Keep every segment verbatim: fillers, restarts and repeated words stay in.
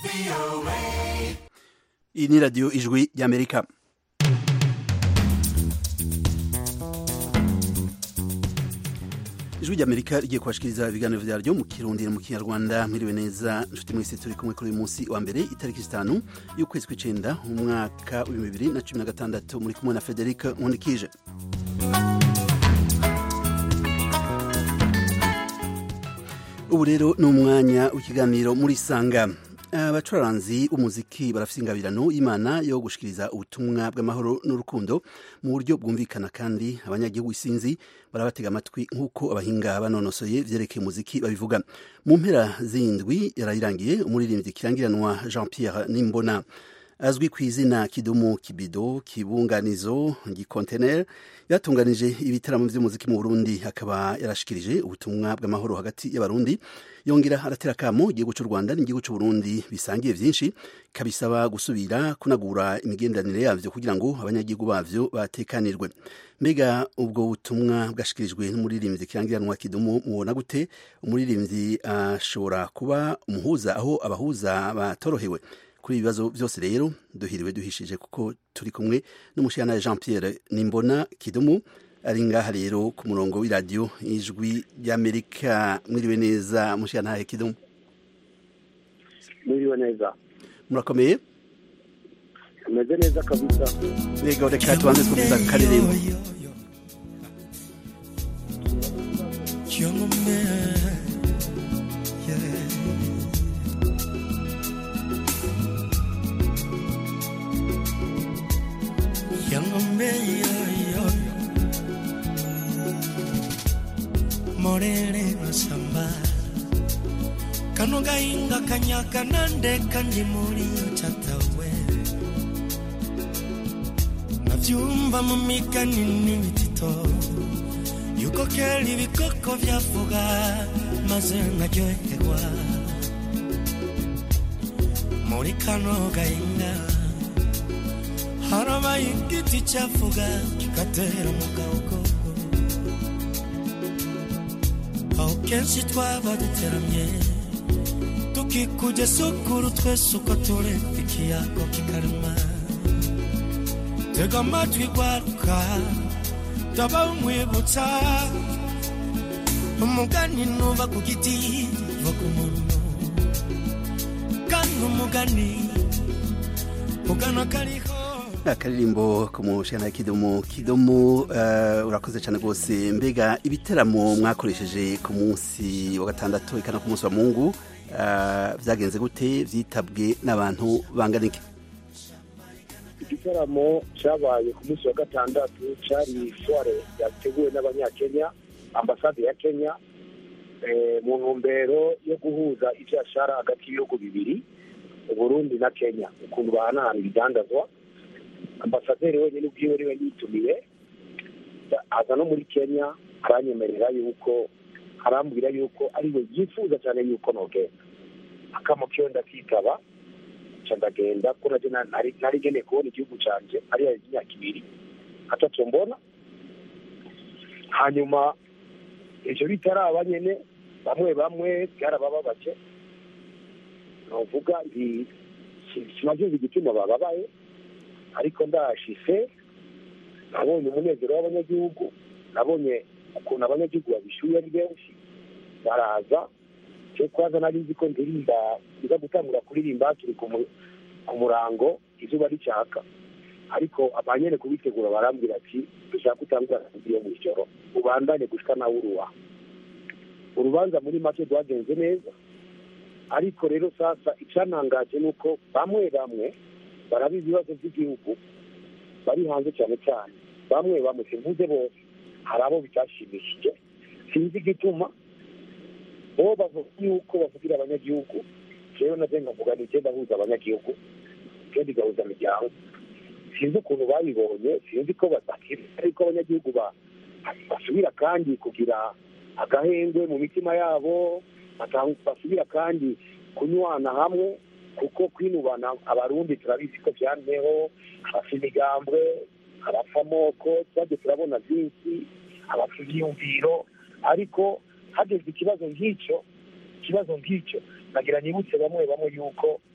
Iyi ni radiyo ijwi y'Amerika. Ijwi ry'Amerika rigiye kubashikiriza ibiganiro vyaryo mu Kirundi mu Kinyarwanda. Mwiriwe neza nshuti mwese, turi kumwe kuri uyu munsi wa mbere itariki zitanu y'ukwezi kw'icenda mu mwaka wa bibiri na cumi na gatandatu. Muri kumwe na Frederic Nkundikije. Ubu rero ni umwanya w'ikiganiro muri Sanga. Abacuraranzi umuziki barafite ingabirano y'Imana yo gushikiriza ubutumwa bw'amahoro n'urukundo mu buryo bwumvikana, kandi abanyagihugu isinzi barabatega amatwi nk'uko abahinga banonosoye vyerekeye umuziki babivuga. Mu mpera z'indwi yarayirangiye umuririmbyi kirangiranwa Jean Pierre Nimbona azwi ku izina Kidumu, Kibido, Kibunganizo, Gikontener yatunganije ibitaramo vy'umuziki mu Burundi, akaba yarashikirije ubutumwa bw'amahoro hagati y'abarundi. Yongera aratera kamo igihugu cy'u Rwanda n'igihugu cy'u Burundi bisangiye vyinshi, kabisaba gusubira kunagura imigenderanire yavyo kugira ngo abanyagihugu bavyo batekanirwe. Mbega ubwo butumwa bwashikirijwe n'umuririmbyi kirangiranwa Kidumu mubona gute? Umuririmbyi ashobora uh, kuba umuhuza aho abahuza batorohewe? Kuri ibibazo byose rero duhiriwe duhishije, kuko turi kumwe n'umushana Jean Pierre Nimbona Kidumu ari ngaha rero ku murongo w'iradiyo ijwi y'Amerika. Mwiriwe neza mushana Kidumu. Mwiriwe neza. Murakomeye? Meze neza kabisa. Rega reka tubanze twumviza karirimbo. Morere masamba kanoga inga kanyaka nande kandi muri chatawe navyumva mu mikani n'ibitito yuko keli bikoko vyavuga maze nkaryoherwa muri kanoga inga harabaye igiti cyavuga kikatera mu gahugu. Aho kenshi twaba duteramye tukikuje sukuru twese uko turi ikiyago kikarema, tega amatwi gwaruka taba umwibutsa umugani nuva ku giti va ku muntu, kandi umugani ugana kariho. Akaririmbo ku mushana Kidumu. Kidumu, uh, urakoze cyane rwose. Mbega ibiteramo mwakoresheje ku munsi wa gatandatu ikana ku munsi wa Mungu uh, vyagenze gute? Vyitabwe n'abantu bangana iki? Igitaramo cyabaye ku munsi wa gatandatu cyari soire yateguwe n'abanyakenya, ambasade ya Kenya, eh, mu ntumbero yo guhuza ivyashara hagati y'ibihugu bibiri, Burundi na Kenya, ukuntu bahanahana ibidandazwa. Ambasaderi wenyine ubwiwe niwe yitumiye, aza no muri Kenya aranyemerera yuko arambwira yuko ariwe yifuza cyane yuko nogenda, akamukiyo ndakitaba cyandagenda ko naje nari nari gene kubona igihugu canje ari ya imyaka ibiri atatu mbona. Hanyuma ivyo bitaraba nyene bamwe bamwe byarabababaje, novuga ndi simaze igituma bababaye, ariko ndashise nabonye umunezero w'abanyagihugu, nabonye ukuntu abanyagihugu babishuye ari benshi baraza. cyo kwaza nari nzi ko ndirimba iza gutangura kuririmba turi ku murango izuba ricaka, ariko abanyene kubitegura barambwira ati dushaka gutangura iyo mu ijoro ubandanye gushika na uruwa. Urubanza muri make rwagenze neza, ariko rero sasa icanangaje nuko bamwe bamwe barabizi ibibazo by'igihugu bari hanze cyane cyane, bamwe bamwe simvuze bose, hari abo bitashimishije sinzi igituma bo bavuga yuko bavugira abanyagihugu. Jewe naje ngavuga ni je ndahuza abanyagihugu kandi gahuza imiryango, sinzi ukuntu babibonye, sinzi ko batakira, ariko abanyagihugu basubira kandi kugira agahengwe mu mitima yabo, basubira kandi kunywana hamwe, kuko kwinubana abarundi turabizi ko byanteho, abafimigambwe, abafamoko, twaje turabona byinshi, abafimiyumviro, ariko hageze ikibazo nk'icyo ikibazo nk'icyo nagira nibutse bamwe bamwe yuko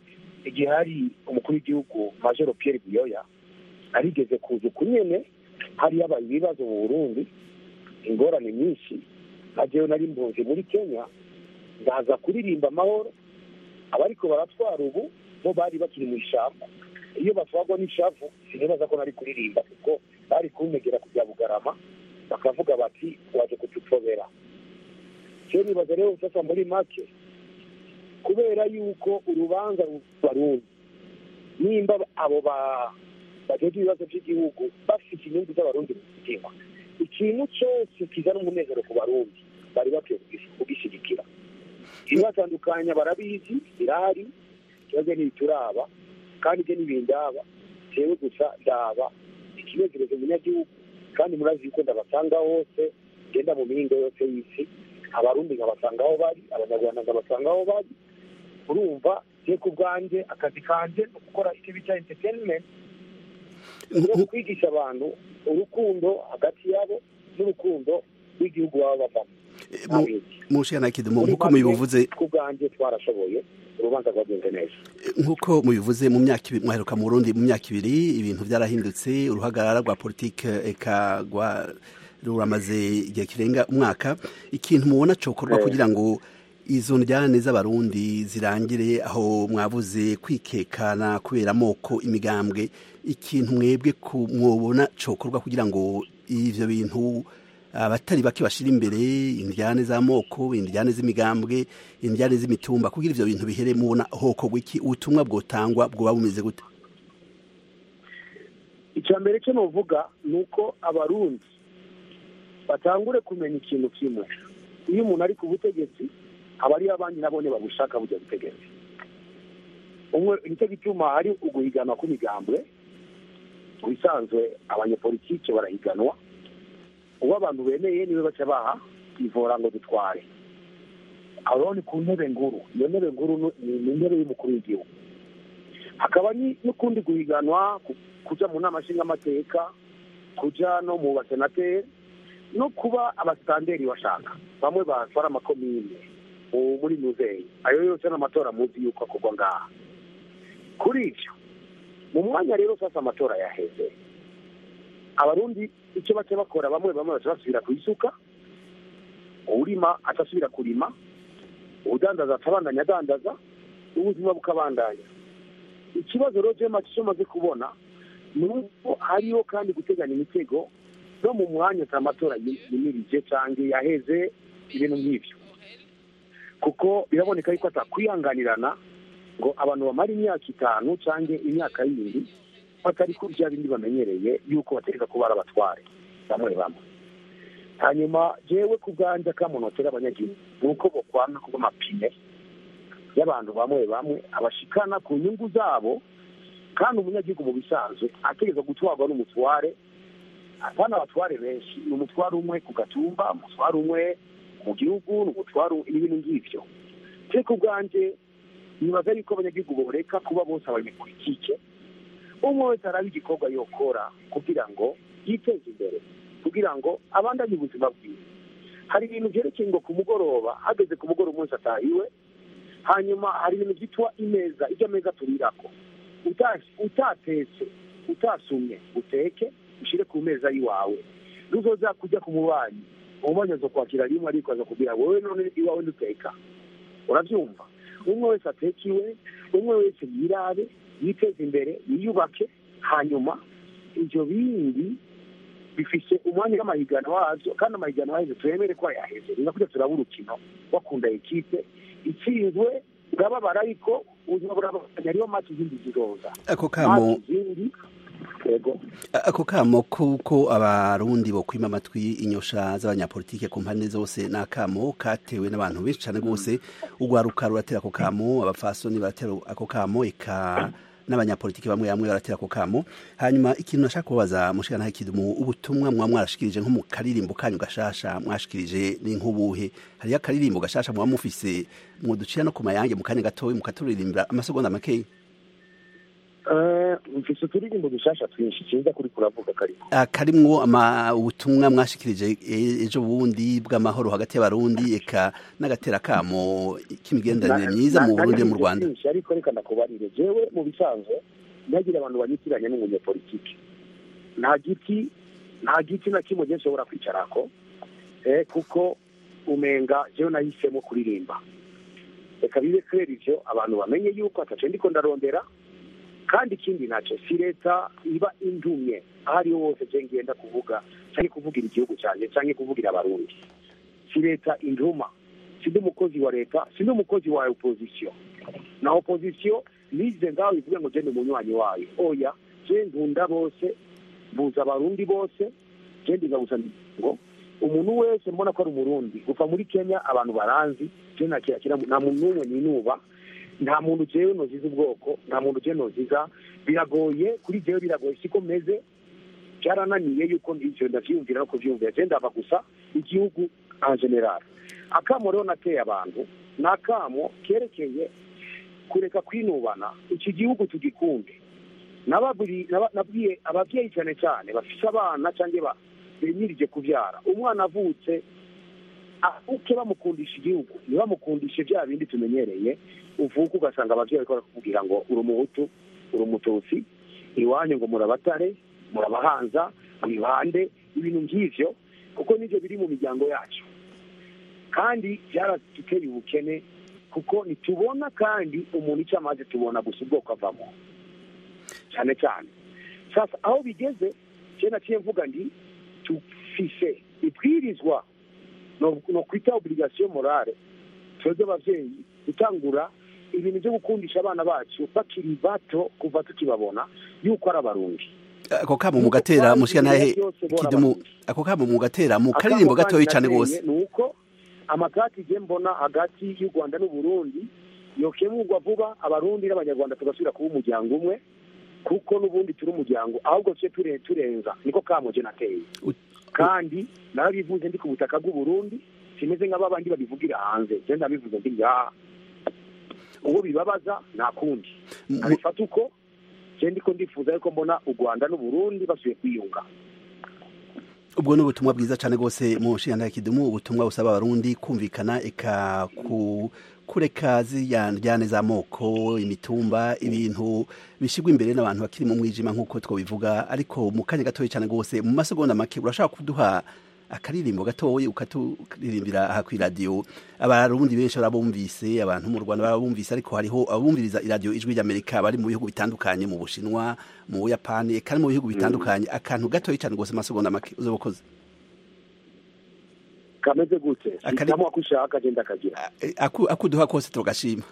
igihe hari umukuru w'igihugu Major Pierre Buyoya arigeze kuza kunyene hari yabaye ibibazo mu Burundi ingorane nyinshi najewe nari mpunzi muri Kenya ndaza kuririmba amahoro abariko baratwara ubu bo bari bakiri mu ishamba iyo batwagwa n'ishavu sinibaza ko nari kuririmba kuko bari kuntegera kujya Bugarama bakavuga bati waje kutupfobera cyo nibaza rero sasa muri make kubera yuko urubanza rubarundi nimba abo ba bajeje ibibazo by'igihugu bafite inyungu z'abarundi mu mutima ikintu cyose kizana umunezero ku barundi bari bakwiye kugishyigikira ibibatandukanya barabizi birahari kibazo n'ibituraba kandi ibyo n'ibindaba jewe gusa ndaba ikinezerezo umunyagihugu kandi murazi yuko ndabasanga hose genda mu mihingo yose y'isi abarundi nkabasanga aho bari abanyarwanda nkabasanga aho bari urumva je ku bwanjye akazi kanje no gukora icyo bita entertainment no kwigisha abantu urukundo hagati yabo n'urukundo rw'igihugu baba bavamo mushana kidumo nkuko mubivuze ku bwanjye twarashoboye urubanza rwagenze neza nkuko mubivuze mu myaka ibiri mwaheruka mu Burundi mu myaka ibiri ibintu byarahindutse uruhagarara rwa politique eka rwa ruramaze igihe kirenga umwaka ikintu mubona cokorwa kugira ngo izo njyane z'abarundi zirangire aho mwavuze kwikekana kubera amoko imigambwe ikintu mwebwe mwobona cokorwa kugira ngo ivyo bintu abatari bake bashira imbere indjyane z'amoko indjyane z'imigambwe indjyane z'imitumba kugira ivyo bintu bihere mubona hoko gwiki ubutumwa bwotangwa bwoba bumeze gute icyambere cyo novuga nuko abarundi batangure kumenya ikintu kimwe iyo umuntu ari ku butegetsi abari abandi nabone babushaka bujya butegetsi umwe nicyo gituma hari uguhigana ku migambwe bisanzwe abanyepolitike barahiganwa uwo abantu bemeye niwe baca baha ivora ngo dutware aho ni ku ntebe nguru iyo ntebe nguru ni intebe y'umukuru w'igihugu hakaba n'ukundi guhiganwa kuja mu nama nshingamateka kuja no mu basenateri no kuba abasitanderi bashaka bamwe batwara amakomine muri muzeyi ayo yose n'amatora muzi yuko akorwa ngaha kuri ivyo mu mwanya rero sasa amatora yaheze abarundi icyo bace bakora bamwe bamwe baca basubira kwisuka urima atasubira kurima udandaza atabandanya adandaza ubuzima bukabandanya ikibazo rero je macho maze kubona nuko hariyo kandi guteganya imitego no mu mwanya cy'amatora yimirije cange yaheze ibintu nk'ivyo kuko biraboneka yuko atakwihanganirana ngo abantu bamara imyaka itanu cange imyaka yindi batari kurya bindi bamenyereye yuko bategeka kuba abatware bamwe bamwe hanyuma jewe ku bwanjye akamunotera abanyagihugu nuko bokwana kuba amapine y'abantu bamwe bamwe abashikana ku nyungu zabo kandi umunyagihugu mu bisanzwe ategeka gutwarwa n'umutware atana abatware benshi ni umutware umwe ku gatumba umutware umwe mu gihugu n'umutware n'ibintu ngivyo je ku bwanjye nibaza yuko abanyagihugu boreka kuba bose abanyepolitike umwe wese arabe igikorwa yokora kugira ngo yiteze imbere kugira ngo abandanye ubuzima bwiwe hari ibintu vyerekeye ngo ku mugoroba hageze ku mugoroba umunsi atahiwe hanyuma hari ibintu vyitwa imeza ijya meza turirako utatetse utasumye uteke ushire ku meza yiwawe ruzoza kujya ku mubanyi umubanyi azokwakira rimwe ariko azakubwira wowe none iwawe nduteka uravyumva umwe wese atekiwe umwe wese yirabe yiteze imbere yiyubake hanyuma ivyo bindi bifise umwanya w'amahigano wavyo kandi amahigano waheze turemere ko yaheze niba kuja turaba urukino wakunda ekipe itsinzwe urababara ariko ubuzima burabandanya ariyo mati zindi ziroza ako kamo ako kamo kuko abarundi bo kwima amatwi inyosha z'abanyapolitike ku mpande zose n'akamo katewe n'abantu benshi cyane rwose ugwaruka ruratera ako kamo abafasoni baratera ako kamo eka n'abanyapolitike bamwe bamwe baratera ako kamo hanyuma ikintu nashaka kubaza mushikana hakidumu ubutumwa mwa mwarashikirije nko mu karirimbo kanyu gashasha mwashikirije ni nk'ubuhe hari akaririmbo gashasha mwa mufise mu ducira no ku mayange mu kanya gatoyi mu katuririmbira amasegonda makeyi mfise uturirimbo dushasha twinshi kiza kuri kuravuga kariko karimwo ama ubutumwa mwashikirije ejo bundi bw'amahoro hagati y'abarundi eka n'agatera kamo k'imigenderanire myiza mu Burundi mu Rwanda. Ariko reka ndakubarire jewe mu bisanzwe nagira abantu banyitiranye n'umunyepolitike nta giti nta giti na kimwe je nshobora kwicarako eh kuko umenga jewe nahisemo kuririmba reka bibe clair ivyo abantu bamenye yuko atace ndiko ndarondera kandi ikindi naco si leta iba indumye ahari hose je ngenda kuvuga cyane kuvugira igihugu cyane cyane kuvugira abarundi si leta induma si ndi umukozi wa leta si ndi umukozi wa opposition na opposition nize ngaho ivuga ngo je ndi munywanyi wayo oya je ndunda bose buza abarundi bose je ndi ngabuza ngo umuntu wese mbona ko ari umurundi kuva muri Kenya abantu baranzi je nakira nta muntu umwe ninuba nta muntu jewe noziza ubwoko nta muntu jewe noziza biragoye kuri jewe biragoye siko meze cyarananiye yuko ivyo ndavyumvira no kuvyumvira je ndava gusa igihugu en general akamo rero nateye abantu nakamo kerekeye kureka kwinubana iki gihugu tugikunde nababuri nabwiye abavyeyi cyane cyane bafise abana canke ba benyirije kuvyara umwana avutse uke bamukundisha igihugu ntibamukundishe bya bindi tumenyereye uvuka ugasanga abavyeyi bariko barakubwira ngo uri umuhutu uri umututsi iwanyu ngo murabatare murabahanza mwibande ibintu nk'ivyo kuko nivyo biri mu miryango yacu kandi byaratuteye ubukene kuko nitubona kandi umuntu icyo amaze tubona gusa ubwoko avamo cyane cyane sasa aho bigeze je naciye mvuga ndi tufise ibwirizwa no no kwita obligation morale twebwe abavyeyi gutangura ibintu byo gukundisha abana bacu bakiri bato kuva tukibabona yuko ari abarundi ako kamo mugatera mushika nahe kidumu ako kamo mugatera mu karirimbo gatoyi cyane gose nuko amakati je mbona hagati y'u Rwanda n'u Burundi yokemurwa vuba abarundi n'abanyarwanda tugasubira kuba umuryango umwe kuko n'ubundi turi umuryango ahubwo cyo ture turenza niko kamo je nateye kandi narabivuze ndi ku butaka bw'u Burundi kimeze nk'ababandi babivugira hanze je ndabivuze ndi ya uwo bibabaza nakundi arifata uko je ndiko ndifuza yuko mbona u Rwanda n'u Burundi basuye kwiyunga. Ubwo ni ubutumwa bwiza cyane gose mu nshinga kidumu ubutumwa busaba abarundi kumvikana eka ku kureka ziyane z'amoko imitumba ibintu bishigwa imbere n'abantu bakiri mu mwijima nk'uko twobivuga ariko mu kanya gatoyi cyane gose mu masegonda make urashaka kuduha akaririmbo gatoyi ukaturirimbira aha ku radio abarundi benshi barabumvise abantu mu Rwanda barabumvise ariko hariho abumviriza iradio ijwi ry'Amerika bari mu bihugu bitandukanye mu Bushinwa mu Buyapani kandi mu bihugu bitandukanye mm. akantu gatoyi cyane gose masegonda make uzobokoze kameze gute kama kushaka agenda kagira aku akuduha kose tugashima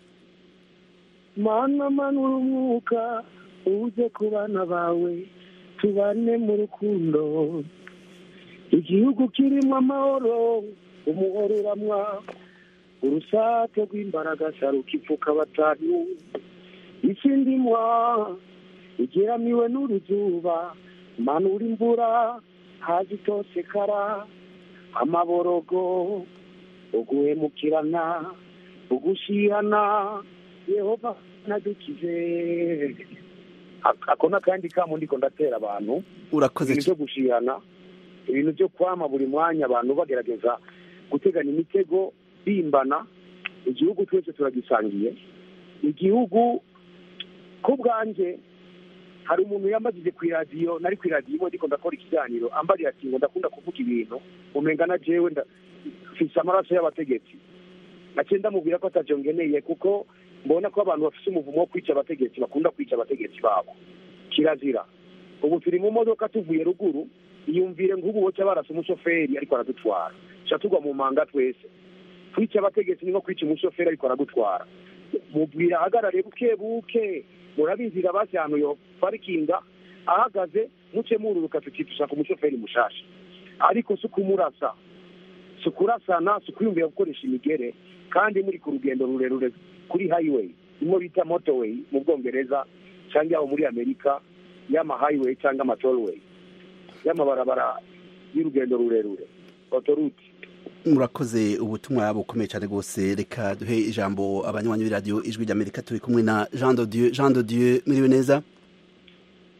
mana manura umwuka uje kubana bawe tubane mu rukundo igihugu kirimo amahoro umuhoro uramwa urusate rw'imbaraga sarukipfuka batanu isindimwa igeramiwe n'uruzuba manura imvura hazi tose kara amaborogo uguhemukirana ugushirana Yehova nadukize akona kandi kamo ndiko ndatera abantu urakoze cyo gushirana ibintu byo kwama buri mwanya abantu bagerageza guteganya imitego bimbana igihugu twese turagisangiye igihugu ko bwanje hari umuntu yambagije ku radio nari ku radio ndiko ndakora ikiganiro ambari ati ngo ndakunda kuvuga ibintu umenga na jewe ndafisa amaraso y'abategetsi nakenda mubwira ko atajongeneye kuko mbona ko abantu bafise umuvumo wo kwica abategetsi bakunda kwica abategetsi babo kirazira ubu turi mu modoka tuvuye ruguru iyumvire ngubu woca barasa umushoferi ariko aradutwara cyatugwa mu manga twese kwica abategetsi niko kwica umushoferi ariko aradutwara mubwira hagarare buke buke murabizira bashyano yo parkinga ahagaze muce mururuka tukitusha ku mushoferi mushasha ariko sukumurasa sukurasana sukuyumvira gukoresha imigere kandi muri ku rugendo rurerure kuri highway imo bita motorway mu Bwongereza cyangwa aho muri Amerika yama highway cyangwa ama tollway y'amabarabara y'urugendo rurerure autoroute. Murakoze ubutumwa bukomeye cyane gose reka duhe ijambo abanywanyi b'iradio ijwi ry'Amerika turi kumwe na Jean de Dieu Jean de Dieu muriwe neza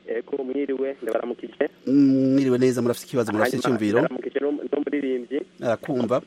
ego mwiriwe ndabaramukije. Mwiriwe neza, murafite ikibazo, murafite icyumviro? Ndabaramukije n'umuririmbyi. Arakumva.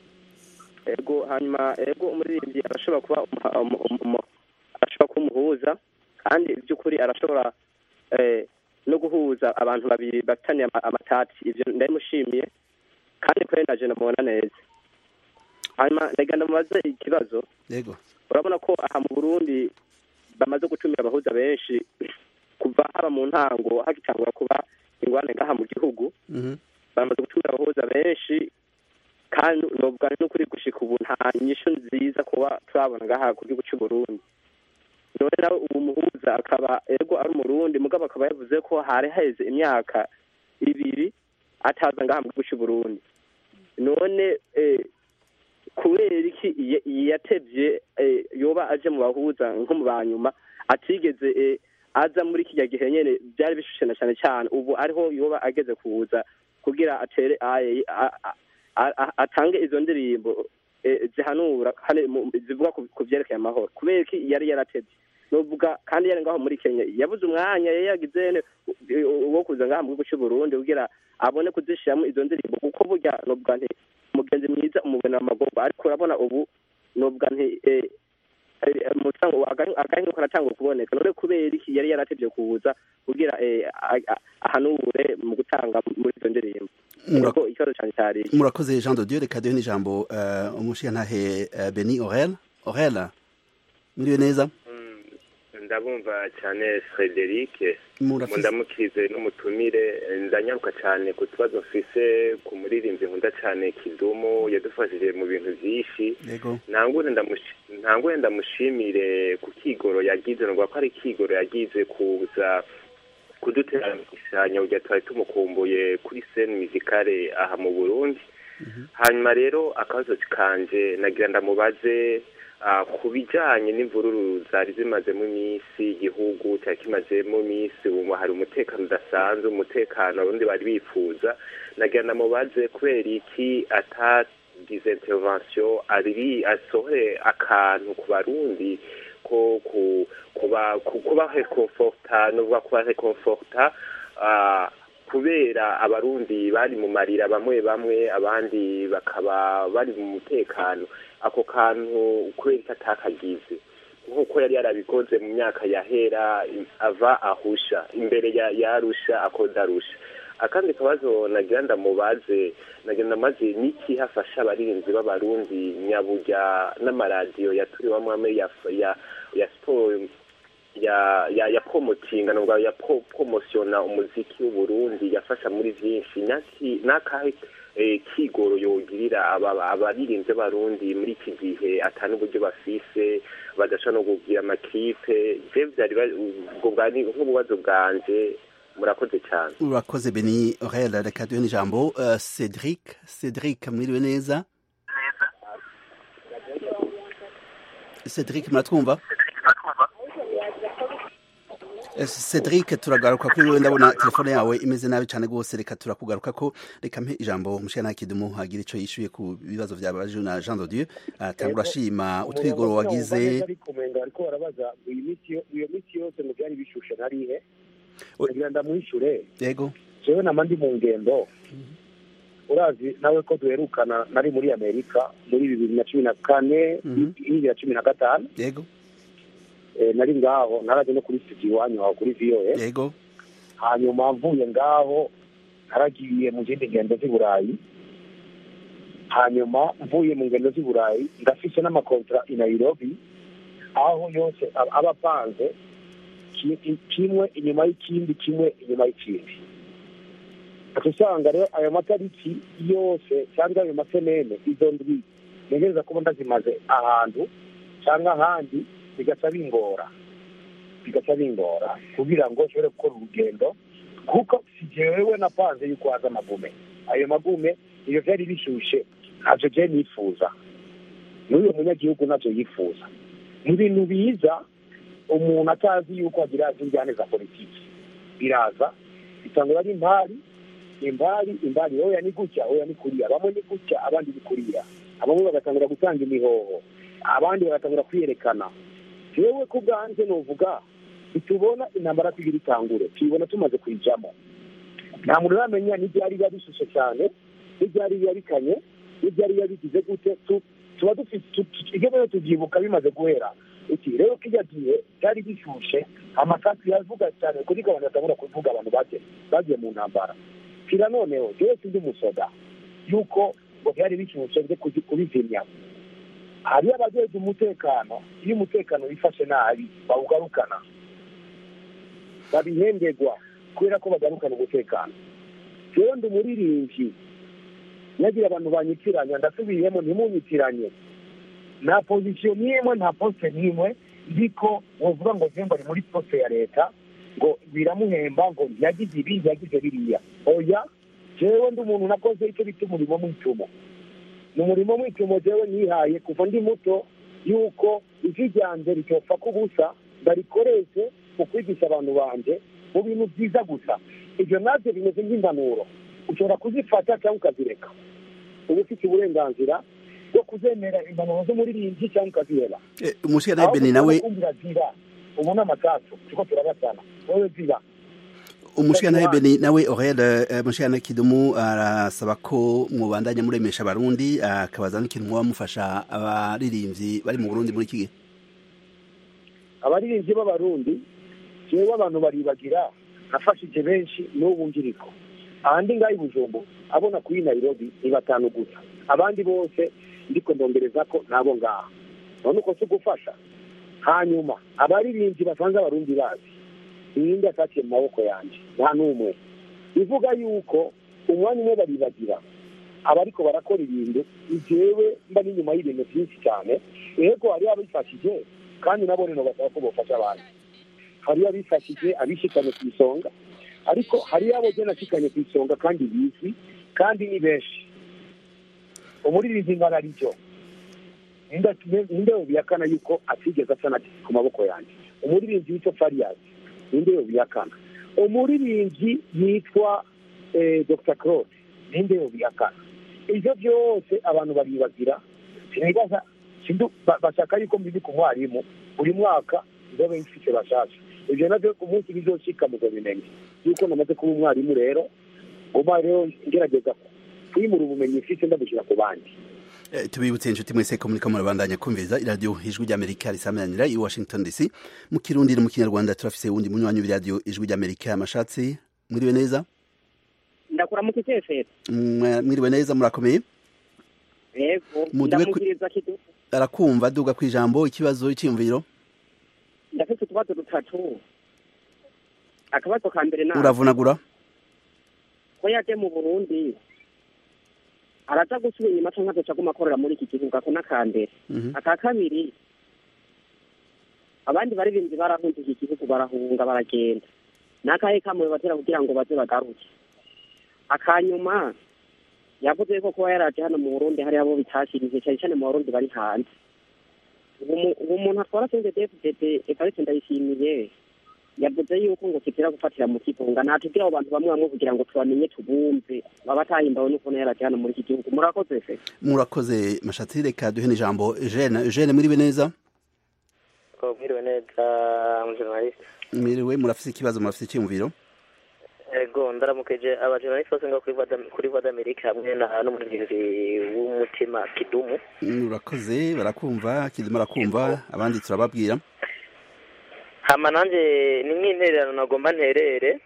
Ego hanyuma ego umuririmbyi arashobora kuba arashobora kumuhuza kandi by'ukuri arashobora eh no guhuza abantu babiri bafitanye amatati, ivyo ndayimushimiye kandi kwe naje namubona neza. Hanyuma ndagenda mubaze ikibazo. Yego. Urabona ko aha mu Burundi bamaze gutumira abahuza benshi kuva haba mu ntango hagitangura kuba ingwane ngaha mu gihugu. Mhm. Bamaze gutumira abahuza benshi kandi nobwa n'ukuri gushika ubu nta nyisho nziza kuba turabona ngaha ku gihugu cy'u Burundi. None nawe ubu muhuza akaba ego ari umurundi mugabo akaba yavuze ko hari heze imyaka ibiri ataza ngaha mu gihugu cy'u Burundi. None eh kubera iki yatevye yoba aje mu bahuza nko mu banyuma atigeze aza muri kijya gihe nyene byari bishushana cyane cyane ubu ariho yoba ageze kuza kugira atere atange izo ndirimbo zihanura zivuga ku byerekeye amahoro. Kubera iki yari yaratevye novuga kandi yari ngaho muri Kenya yabuze umwanya yagize wo kuza ngaha mu gihugu cy'u Burundi kugira abone kuzishiramo izo ndirimbo kuko burya novuga nti umugenzi mwiza umubona amagorwa ariko urabona ubu novuga nti mutango aganye ko aratanga kuboneka. None kubera iki yari yaratevye kuza kugira ahanure mu gutanga muri izo ndirimbo. Murako ikibazo cyane cyari murakoze Jean de Dieu reka duhe n'ijambo umushiyantahe Beni Aurel. Aurel muriwe neza? Ndabumva cyane Frederic mundamukize n'umutumire ndanyaruka cyane ku tubazo mfise ku muririmbyi nkunda cyane Kidumu yadufashije mu bintu byinshi. Nangure ntangure ndamushimire ku kigoro yagize ngo ko ari kigoro yagize kuza kuduteranya ujya twari tumukumbuye kuri scene musicale aha mu Burundi. Hanyuma rero akabazo kanje nagira ndamubaze ku bijyanye n'imvururu zari zimaze mu minsi igihugu cyari kimaze mu minsi ubu hari umutekano udasanzwe umutekano abarundi bari bifuza nagira ndamubaze kubera iki atagize intervention ari asohore akantu ku barundi ko kuba kuba reconforta no kuba reconforta kubera abarundi bari mu marira bamwe bamwe abandi bakaba bari mu mutekano. Ako kantu kweri katakagize nkuko yari yarabikoze mu myaka yahera ava ahusha imbere ya yarusha akodarusha. Akandi kabazo nagira ndamubaze nagira ndamaze niki hafasha abarinzi b'abarundi nyaburya n'amaradiyo yaturiwe amwe ya ya ya sport ya ya ya promoting no ya promosiona umuziki w'u Burundi yafasha muri byinshi naki nakahe kigoro yogirira abaririnze barundi muri iki gihe atanu buryo bafise badasha no kugira amakipe je byari ubwo bwani nk'ububazo bwanje. Murakoze cyane. Urakoze Beni Aurel reka duhe n'ijambo Cedric. Cedric mwiriwe neza? Cedric muratwumva? Cedric turagaruka kuri wewe ndabona telefone yawe imeze nabi cyane gose reka turakugaruka ko reka mpe ijambo umushana Kidumu hagira ico yishuye ku bibazo byabaje na Jean de Dieu atangura shima utwigoro wagize ariko barabaza uyu miti iyo miti yose mu byari bishushe narihe kugira ndamuhishure. Yego jewe namandi mu ngendo urazi nawe ko duherukana nari muri Amerika muri bibiri na cumi na kane bibiri na cumi na gatanu. Yego nari ngaho naraje no kuri studio wanyu aho kuri V O A. Yego hanyuma mvuye ngaho naragiye mu zindi ngendo z'i Burayi. Hanyuma mvuye mu ngendo z'i Burayi ndafise n'amakontra i Nairobi aho yose abapanze kimwe inyuma y'ikindi kimwe inyuma y'ikindi. Atusanga rero ayo matariki yose cyangwa ayo masenene izo ndwi ntegereza kuba ndazimaze ahantu cyangwa ahandi bigaca bingora bigaca bingora kugira ngo nshobore gukora urugendo kuko si jewe napanze yuko haza amagume. Ayo magume iyo vyari bishushe ntavyo je nifuza n'uyo munyagihugu navyo yifuza. Mu bintu biza umuntu atazi yuko agira injyane za politiki biraza bitangura ari impari impari impari oya ni gutya oya ni kuriya bamwe ni gutya abandi ni kuriya abamwe bagatangura gutanga imihoho abandi bagatangura kwiyerekana. Jewe ko bwanje novuga ntitubona intambara tugira itangure tuyibona tumaze kuyijamo nta muntu uramenya n'ibyari biba bishushe cyane n'ibyari biba bikanye n'ibyari biba bigize gute tuba dufite ibyo rero tubyibuka bimaze guhera iki rero kijya gihe cyari gishushe amasasi yavuga cyane kuri gahunda atabura kuvuga abantu bagiye bagiye mu ntambara kira noneho jewe sindi musoda yuko ngo byari bishushe byo kubizimya hari abajeje umutekano iyo umutekano wifashe nabi bawugarukana babihendegwa kubera ko bagarukana umutekano rero ndi umuririmbyi nagira abantu banyitiranya ndasubiyemo ntimunyitiranye nta pozisiyo n'imwe nta poste n'imwe ndiko wovuga ngo zemba ari muri poste ya leta ngo biramuhemba ngo yagize ibi yagize biriya oya jewe ndi umuntu nakoze icyo bita umurimo mw'itumo ni umurimo mw'itumo jewe nihaye kuva ndi muto yuko ijwi ryanjye ritopfa kubusa ndarikoreshe mu kwigisha abantu banje mu bintu byiza gusa ibyo nabyo bimeze nk'impanuro ushobora kuzifata cyangwa ukazireka uba ufite uburenganzira bwo kuzemera impanuro z'umuririmbyi cyangwa ukaziheba umushyira Beni nawe ubona amasasu tuko turabasana wowe ziba umushyira Beni nawe Aurel umushyira Kidumu arasaba ko mubandanya muremesha abarundi akabaza n'ikintu mwamufasha abaririmbyi bari mu Burundi muri iki gihe abaririmbyi b'abarundi jewe abantu baribagira nafashije benshi n'ubu ngiriko ahandi ngaho ibujumbu abona kuri Nairobi ni batanu gusa abandi bose ndiko ndongereza ko nabo ngaha none uko se gufasha hanyuma abaririmbyi basanze abarundi bazi ninde afatiye mu maboko yanjye nta n'umwe bivuga yuko umwanya umwe baribagira abariko barakora ibintu jewe mba n'inyuma y'ibintu byinshi cyane yego hari abifashije kandi nabo rero basaba ko bofasha abantu hari abifashije abishikanye ku isonga ariko hari abo je nashikanye ku isonga kandi bizi kandi ni benshi umuririmbyi ngana ricyo ninde ninde ubiyakana yuko atigeze asana ku maboko yanjye umuririmbyi witwa Farias ninde ubiyakana umuririmbyi yitwa eh, Doctor Claude ninde ubiyakana ivyo byose abantu baribagira sinibaza sindu bashaka yuko mbizi ku mwarimu buri mwaka ndobe mfite bashasha ibyo nabyo ku munsi bizoshika mu bimenye yuko namaze kuba umwarimu rero uba rero ngerageza kwimura ubumenyi mfite ndabushyira ku bandi tubibutse inshuti mwese ko muriko murabandanya kumviriza iradiyo ijwi ry'Amerika risamanira i Washington D C mu kirundi no mu kinyarwanda turafise wundi munywanyi w'iradiyo ijwi ry'Amerika amashatsi mwiriwe neza ndakuramuka ikefete mwiriwe neza murakomeye yego ndamugiriza kidu arakumva duga kwijambo ikibazo iciyumviro ndafite utubazo dutatu akabazo ka mbere na uravunagura ko yaje mu Burundi araza gusubira inyuma cyangwa agaca gumakorera muri iki gihugu ako nakambere aka kabiri abandi baririmbyi barahunze iki gihugu barahunga baragenda nakahe kamwe batera kugira ngo baze bagaruke akanyuma yavuze ko kuba yaraje hano mu Burundi hari abo bitashirije cyane cyane mu Burundi bari hanze ubu umuntu atwara sende D F D D Evariste Ndayishimiye yavuze yuko ngo kitira gufatira mu kipunga natubwira abantu bamwe bamwe kugira ngo tubamenye tubumve babatahimbawe nuko yaraje hano muri iki gihugu murakoze se murakoze mashatsi reka duhe n'ijambo Eugene Eugene mwiriwe neza ko mwiriwe neza mu journalist mwiriwe murafise ikibazo murafise icyumviro ego ndaramukeje abajournalist bose ngo kuri Voix d'Amerique hamwe na n'umurinzi w'umutima Kidumu urakoze barakumva Kidumu arakumva abandi turababwira hama nanje ni mwintererano nagomba nterere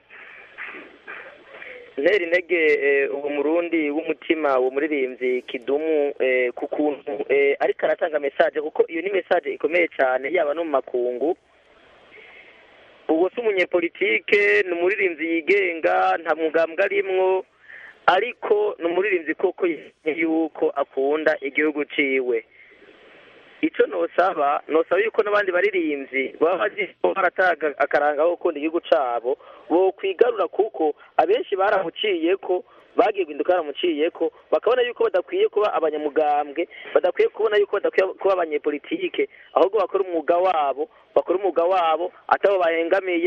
nteri intege uwo murundi w'umutima wo muririmbyi Kidumu ku kuntu ariko aratanga message kuko iyo ni message ikomeye cyane yaba no mu makungu ubwo si umunyepolitike ni umuririmbyi yigenga nta mugambwe arimwo ariko ni umuririmbyi koko yuko akunda igihugu ciwe icyo nosaba nosaba yuko n'abandi baririmbyi baba bazi ko barataga akaranga ko gukunda igihugu cabo bo kwigarura kuko abenshi baramuciye ko bagiye guhinduka baramuciye ko bakabona yuko badakwiye kuba abanyamugambwe badakwiye kubona yuko badakwiye kuba abanyepolitike ahubwo bakora umwuga wabo bakora umwuga wabo atabo bahengamiye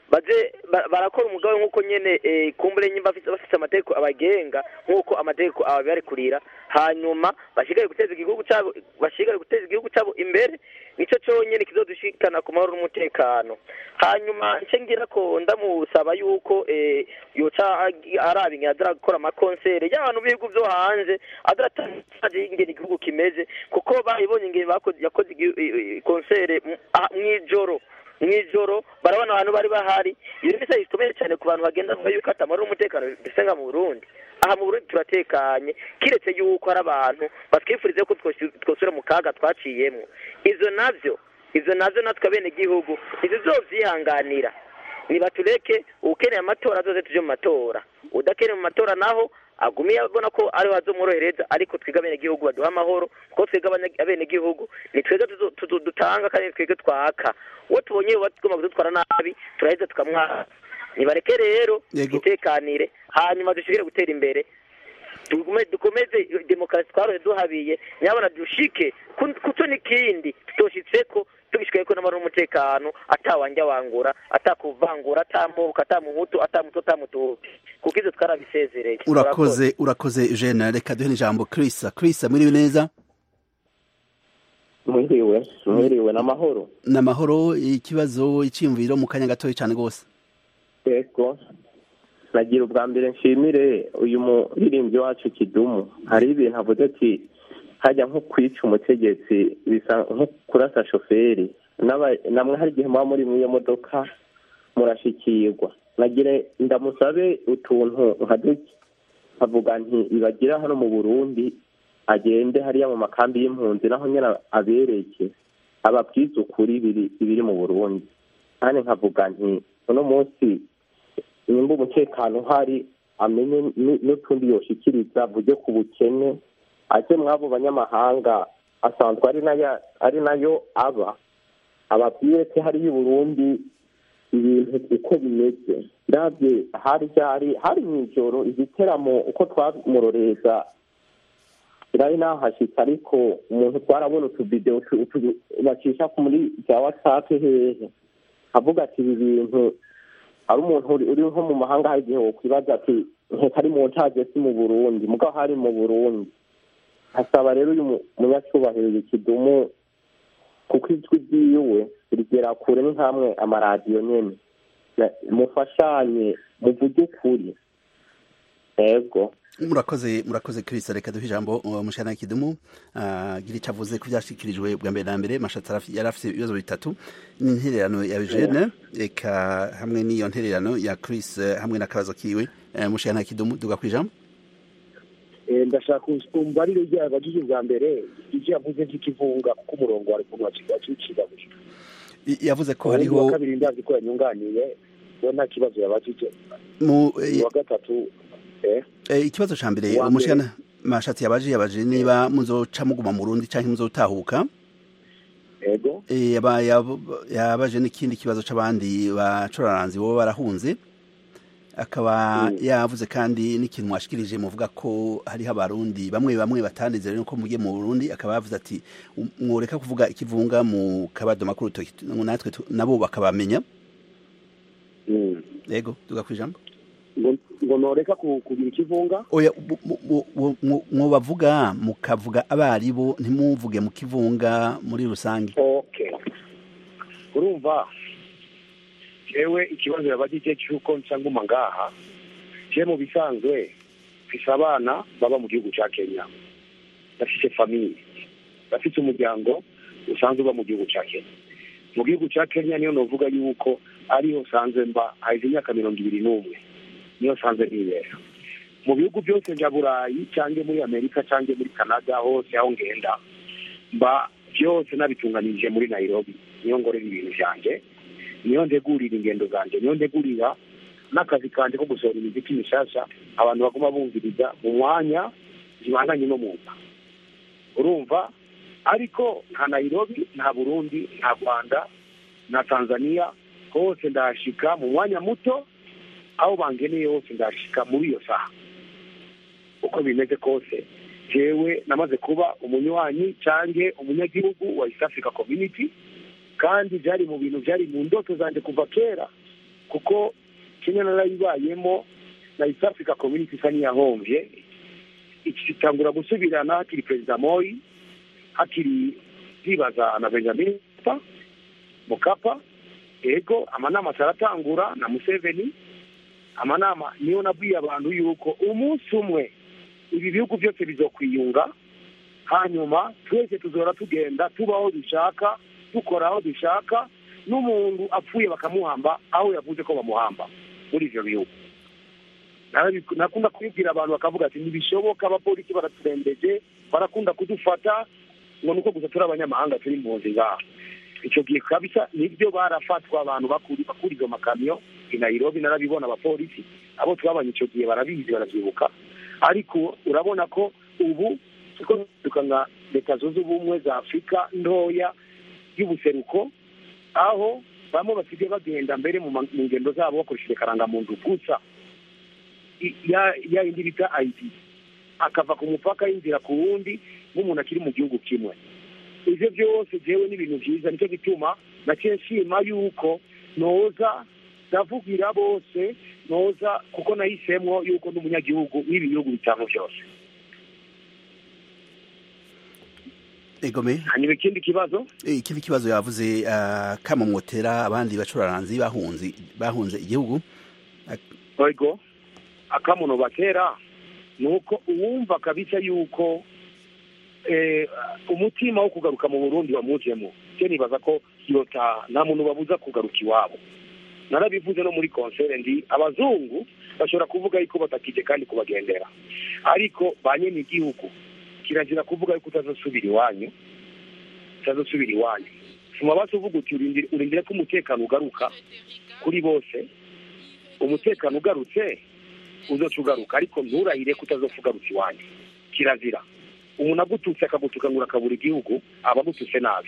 baje barakora umugabo nk'uko nyene kumbure nyimba bafite amategeko abagenga nk'uko amategeko ababirekurira hanyuma bashigare guteza igihugu cyabo bashigare guteza igihugu cyabo imbere nico cyonyene kizodushikana ku mahoro n'umutekano hanyuma nce ngira ko ndamusaba yuko yoca arabinga adrakora ama concert y'abantu bihugu byo hanze adrataje ingene igihugu kimeze kuko bayibonye ingene bakoze yakoze concert mw'ijoro mw'ijoro barabona abantu bari bahari iyo bisa ikomeye cyane ku bantu bagenda ngo yuko atamara umutekano bisenga mu Burundi aha mu Burundi turatekanye kiretse yuko ari abantu batwifurize ko twosura mu kaga twaciyemo izo navyo izo nazo natwe bene gihugu izizovyihanganira nibatureke ukeneye amatora azoze tuje mu matora udakeneye mu matora naho agumiye abona ko ari wazomorohereza ariko twiga bene gihugu baduha amahoro ko twiga abene gihugu ni twege dutanga kandi twege twaka uwo tubonye batugomba kudutwara nabi turaheza tukamwara nibareke rero itekanire hanyuma dushikire gutera imbere dukomeze demokarasi twarohe duhabiye nyabona dushike kuco nikindi tutoshitseko tugishikaye ko n'amaro umutekano atawanja wangura atakuvangura atamuka atamuhutu atamuto atamutu kukizo twarabisezereye urakoze urakoze Jeune reka duhe ijambo Chris Chris muri neza mwiriwe mwiriwe n'amahoro n'amahoro ikibazo icimviro mu kanya gatoyi cyane gose yego nagira ubwa mbere nshimire uyu muririmbyi wacu Kidumu hari ibintu avuze ati hajya nko kwica umutegetsi bisa nko kurasa shoferi namwe hari igihe muba muri mwiyo modoka murashikirwa nagire ndamusabe utuntu nka duke avuga nti ibagira hano mu Burundi agende hariya mu makambi y'impunzi naho nyene abereke ababwiza ukuri biri ibiri mu Burundi kandi nkavuga nti uno munsi nimba umutekano hari amenye n'utundi yoshikiriza buje ku bukene aje mwabo banyamahanga asanzwe ari nayo ari nayo aba ababwire ko hari y'u Burundi ibintu uko bimeze ndabye hari hari hari mw'ijoro igiteramo uko twamuroreza irari nahashitse ariko umuntu twarabona utuvideo bacisha muri za WhatsApp hehe avuga ati ibi bintu ari umuntu uri nko mu mahanga hari igihe wokwibaza ati nk'ari mu ntaje si mu Burundi mugabo hari mu Burundi hasaba rero uyu munyacyubahiro Kidumu kuko ijwi ryiwe rigera kure nk'amwe amaradiyo nyene mufashanye muvuge ukuri ego murakoze murakoze Chris reka duhe ijambo umushana Kidumu gira icyo avuze ku byashikirijwe bwa mbere na mbere Mashatsi yari afite ibibazo bitatu n'intererano ya Jeune reka hamwe n'iyo ntererano ya Chris hamwe n'akabazo kiwe umushana Kidumu duga ku ijambo ndashaka umbarire ry'abagije bwa mbere ije yavuze cy'ikivunga kuko umurongo wari kumwa cyicika yavuze ko hariho kabiri ndazi ko yanyunganiye nta kibazo yabajije mu wa gatatu eh ikibazo ca mbere umushana Mashatsi yabaje yabaje niba muzoca muguma mu Burundi canke muzotahuka ego eh yabaje n'ikindi kibazo c'abandi bacuraranzi bo barahunze akaba yavuze kandi n'ikintu mwashikirije muvuga ko hariho abarundi bamwe bamwe batanezere nuko mugiye mu Burundi akaba yavuze ati mworeka kuvuga ikivunga mu kabado makuru natwe nabo bakabamenya yego tugakwijambo ngo noreka kugira ikivunga oya mwo bavuga mukavuga abaribo ntimuvuge mu kivunga muri rusange okay urumva ewe ikibazo yabagije cyuko nsanguma ngaha je mu bisanzwe mfise abana baba mu gihugu ca Kenya bafite famille bafite umuryango usanzwe uba mu gihugu ca Kenya mu gihugu ca Kenya niyo novuga yuko ariho sanze mba haize imyaka mirongo ibiri n'umwe niyo sanze nibera mu bihugu byose nja Burayi canke muri Amerika canke muri Canada hose aho ngenda mba byose nabitunganije muri Nairobi niyo ngorera ibintu vyanje niyo ndegurira ingendo zanje niyo ndegurira n'akazi kanje ko gusohora imiziki mishasha abantu baguma bumviriza mu mwanya zibandanye no muza urumva ariko nta Nairobi nta Burundi nta Rwanda na Tanzania hose ndashika mu mwanya muto aho bangeneye hose ndashika muri iyo saha uko bimeze kose jewe namaze kuba umunywanyi cange umunyagihugu wa East Africa Community kandi byari mu bintu byari mu ndoto zanje kuva kera kuko kenya narayibayemo na East Africa Community isa n'iyahombye iki gitangura gusubirana hakiri perezida Moi hakiri zibaza na Benjamin Mkapa ego amanama saratangura na Museveni amanama niyo nabwiye abantu yuko umunsi umwe ibi bihugu byose bizokwiyunga hanyuma twese tuzora tugenda tubaho dushaka dukora aho dushaka n'umuntu apfuye bakamuhamba aho yavuze ko bamuhamba muri ivyo bihugu. Nakunda kwibwira abantu bakavuga ati ntibishoboka abapolisi baraturembeje barakunda kudufata ngo nuko gusa turi abanyamahanga turi impunzi ngaho. Icyo gihe kabisa nibyo barafatwa abantu bakuri bakuri izo makamyo i Nairobi narabibona abapolisi abo twabanye icyo gihe barabizi baravyibuka ariko urabona ko ubu tuko tukanga leta zunze ubumwe za Afrika ntoya y'ubuseruko aho bamwe basigaye bagenda mbere mu ngendo zabo bakoresheje karanga muntu gusa ya ya indi bita I D akava ku mupaka y'inzira ku wundi nk'umuntu akiri mu gihugu kimwe. Ivyo byose jewe n'ibintu byiza nicyo gituma naciye nshima yuko noza ndavugira bose noza kuko nahisemwo yuko n'umunyagihugu w'ibi bihugu bitanu byose. Egome hanyuma ikindi kibazo eh ikindi kibazo yavuze uh, kama mwotera abandi bacuraranzi bahunze bahunze igihugu Oigo akamuno batera nuko uwumva kabisa yuko eh umutima wo kugaruka mu Burundi wamujemo cyo nibaza ko yota nta muntu babuza kugaruka iwabo. Narabivuze no muri concert ndi abazungu bashobora kuvuga yuko batakije kandi kubagendera ariko banye ni igihugu kirazira kuvuga yuko utazosubira iwanyu utazosubira iwanyu sima base uvuga uti urindire urindire ko umutekano ugaruka kuri bose umutekano ugarutse uzocugaruka ariko nturahire kutazofugarutse iwanyu kirazira umuntu agututse akagutuka ngura kabura igihugu abagututse nabi.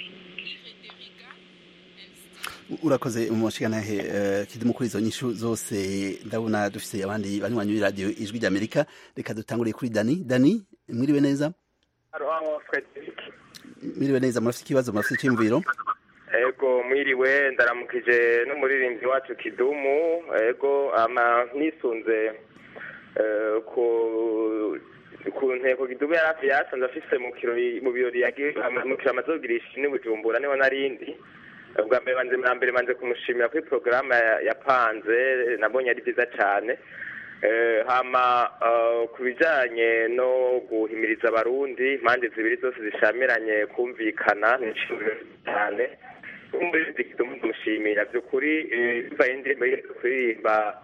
Urakoze umushikana he uh, kidumu kuri izo nyishu zose ndabona dufise abandi banywanyi bi radio ijwi rya Amerika reka dutangure kuri Dani Dani mwiriwe neza Aro Frederic mwiriwe neza murafite ikibazo murafite cyimviro Ego mwiriwe ndaramukije n'umuririmbyi wacu Kidumu ego ama nisunze uh, ko ku nteko Kidumu yarafi yasanze afise mu kirori mu birori yagiye mu kiramazogirisha ni Bujumbura niho narindi ubwa mbere banze mbere banze kumushimira kuri programme yapanze nabonye ari byiza cyane eh hama kubijanye no guhimiriza abarundi mande zibiri zose zishamiranye kumvikana cyane muri Kidumu kumushimira byukuri bayindi kuririmba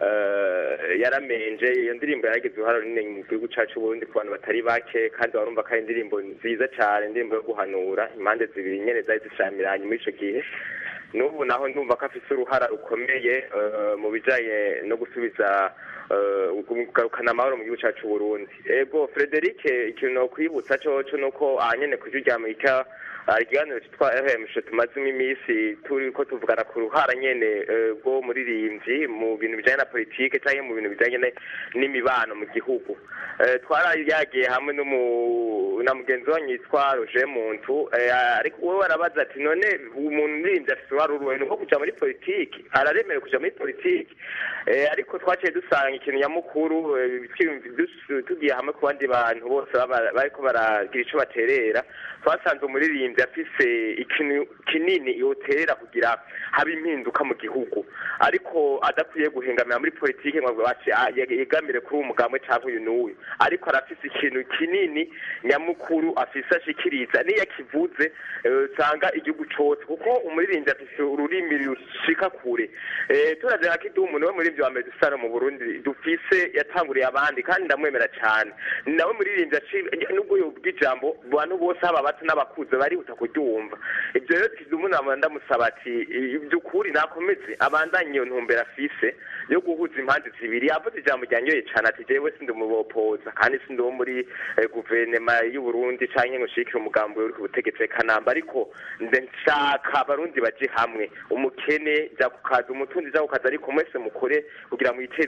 yaramenje iyo ndirimbo yaragize uruhare runini mu gihugu cyacu Burundi ku bantu batari bake kandi barumva ko indirimbo nziza cyane indirimbo yo guhanura impande zibiri nyene zari zishamiranye muri ico gihe n'ubu naho ndumva ko afise uruhara rukomeye mu bijanye no gusubiza kugarukana amahoro mu gihugu cyacu Burundi. Ego Frederic ikintu no kwibutsa cyo cyo nuko ahanyene kujya Amerika ari kiganiro cyitwa R M C tumazimo imisi turi ko tuvugana ku ruhara nyene bwo muririmbyi mu bintu bijanye na politike cyangwa mu bintu bijanye n'imibano mu gihugu. Twaraye yagiye hamwe no na mugenzi wanyu yitwa Roger Muntu ariko wowe warabaza ati none umuntu muririmbyi afite waruruwe nuko kuja muri politike araremewe kuja muri politike ariko twaciye dusanga ikintu nyamukuru tugiye hamwe ku bandi bantu bose bariko baragira ico baterera twasanze umuririmbyi afise ikintu kinini yoterera kugira habe impinduka mu gihugu ariko adakwiye guhengamira muri politike ngo bace yegamire kuri umugambwe cyangwa uyu n'uyu ariko arafise ikintu kinini nyamukuru afise ashikiriza niyo kivuze usanga igihugu cyose kuko umuririmbyi afise ururimi rushika kure turaje Kidumu niwe muririmbyi wa mbere dusana mu Burundi dufise yatanguriye abandi kandi ndamwemera cyane nawe muririmbyi nubwo yobwijambo bantu bose aba bato n'abakuze bari utakuryumva ibyo rero Kidumu ndamusaba ati ibyukuri nakomeze abandanye iyo ntumbera afise yo guhuza impande zibiri yavuze ijambo ryanyoye cyane ati jewe sindi umubopoza kandi sindi wo muri guverinoma y'u Burundi canke ngo shikira umugambo uri ku butegetsi kanamba ariko ndashaka abarundi baje hamwe umukene ja kukaza umutunzi ja kukaza ariko mwese mukore kugira mwiteze imbere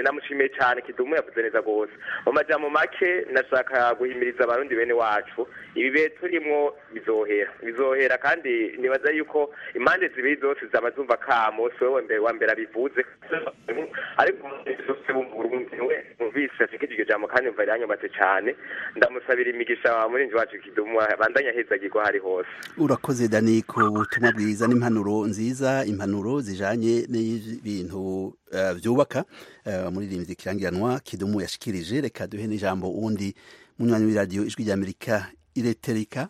namushimiye cyane Kidumu yavuze neza gose mu majambo make nashaka guhimiriza abarundi bene wacu ibi bihe turimo bizohera bizohera kandi nibaza yuko impande zibiri zose zamazumva kamo sowe mbere wa mbere abivuze ariko zose bumburundi we muvise afike iryo jambo kandi mva yanyubatse cyane ndamusabira imigisha muri nje wacu Kidumu bandanya hezagirwa hari hose. Urakoze Dani ku butumwa bwiza n'impanuro nziza impanuro zijanye n'ibintu uh, vyubaka uh, muri rimwe kirangiranwa Kidumu yashikirije. Reka duhe n'ijambo undi munywanyi w'iradio ijwi rya Amerika Ireterika.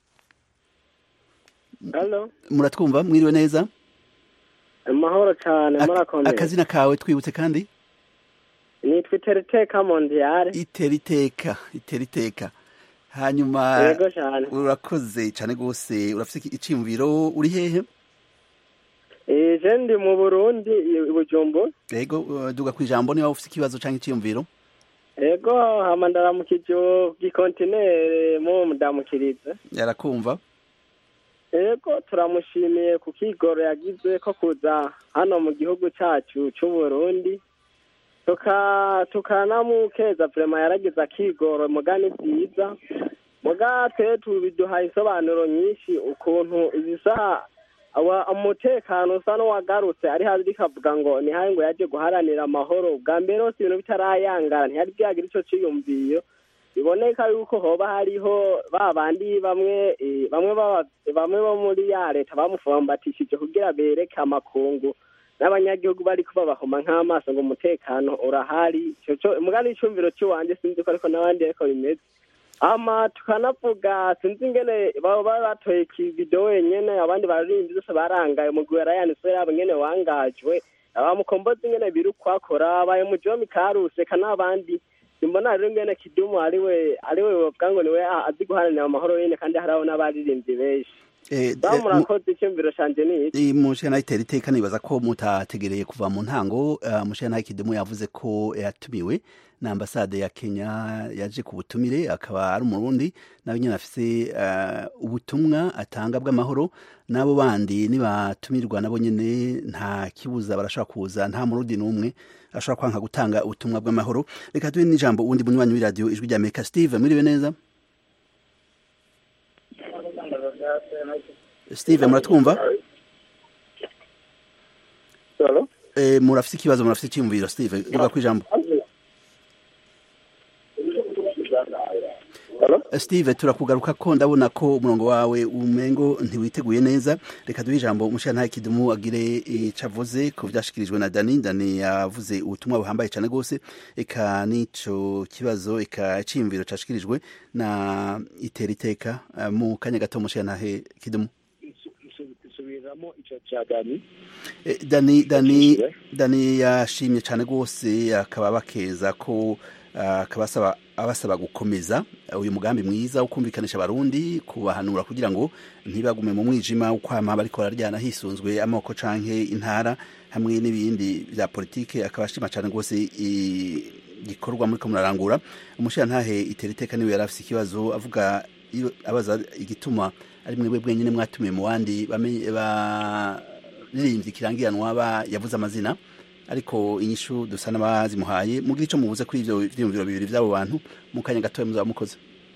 Hello. Muratwumva mwiriwe neza? Amahoro cyane murakomeye. Akazina kawe twibutse kandi? Ni Twiteriteka Mondiale. Iteriteka, iteriteka. Hanyuma yego cyane. Urakoze cyane gose urafite iciyumviro uri hehe? Eh je ndi mu Burundi Bujumbu. Yego duga kwijambo niba ufite ikibazo canke iciyumviro? Yego hamandara mu kijo gikontinere mu mudamukiriza. Yarakumva. Yego turamushimiye ku kigoro yagize ko kuza hano mu gihugu cyacu cy'u Burundi. Tuka tukanamukeza vraiment yaragize akigoro mugani byiza. Muga twe tubiduhaye isobanuro nyinshi ukuntu ibisa awa umutekano usa n'uwagarutse ari hazi kavuga ngo ni haye ngo yaje guharanira amahoro bwa mbere hose ibintu bitarayangara ntihari byagira ico ciyumviyo biboneka yuko hoba hariho babandi bamwe bamwe bamwe bo muri ya leta bamufambatishije kugira bereke amakungu n'abanyagihugu bari kuba bahoma nk'amaso ngo umutekano urahari cyo mugani icumviro cy'uwanje sinzi ko ariko n'abandi ariko bimeze ama tukanavuga sinzi ingene baba batoye ki video wenyene abandi baririmbi zose barangaye mu gwera yanise yabo ngene wangajwe abamukombozi ingene biru kwakora baye mu Jomi Karuse kana abandi simbona rero ngene Kidumu ariwe ariwe bavuga ngo niwe azi guharanira amahoro yene kandi haraho n'abaririmbi benshi. Eh murakoze icyumviro canje ni iki mushana iteriteka nibaza ko mutategereye kuva mu ntango uh, mushana Kidumu yavuze ko yatumiwe na ambasade ya Kenya yaje ku butumire akaba ari umurundi nawe nyine afise uh, ubutumwa atanga bw'amahoro nabo bandi nibatumirwa nabo nyene nta kibuza barashaka kuza nta murundi numwe ashaka kwanka gutanga ubutumwa bw'amahoro. Reka tuwe n'ijambo undi munywanyi w'iradio ijwi rya Amerika Steve mwiriwe neza? Steve muratwumva? Hello? Eh murafite ikibazo murafite cyimviro Steve duga kwijambo. Hello? Steve turakugaruka ko ndabona ko umurongo wawe umengo ntiwiteguye neza. Reka duhe ijambo umushana Kidumu agire icavuze ku vyashikirijwe na Dani Dani yavuze ubutumwa buhambaye cyane gose eka nico kibazo eka cimviro cashikirijwe na iteriteka mu kanya gato umushana Kidumu. Subiramo ico cha Dani. Dani Dani Dani yashimye cyane gose akaba bakeza ko akabasaba abasaba gukomeza uyu mugambi mwiza ukumvikanisha abarundi kubahanura kugira ngo ntibagume mu mwijima ukwama bariko bararyana hisunzwe amoko canke intara hamwe n'ibindi bya politike akabashima cyane gose gikorwa muri ko murarangura umushantahe iteriteka niwe yarafise ikibazo avuga abaza igituma ari mwe bwenyine mwatumiye mu bandi baririmbyi kirangiranwa ba yavuze amazina ariko inyishu dusa n'abazimuhaye mugira ico mubuze kuri ivyo vyumviro bibiri vy'abo bantu mu kanya gatoya muzaba mukoze.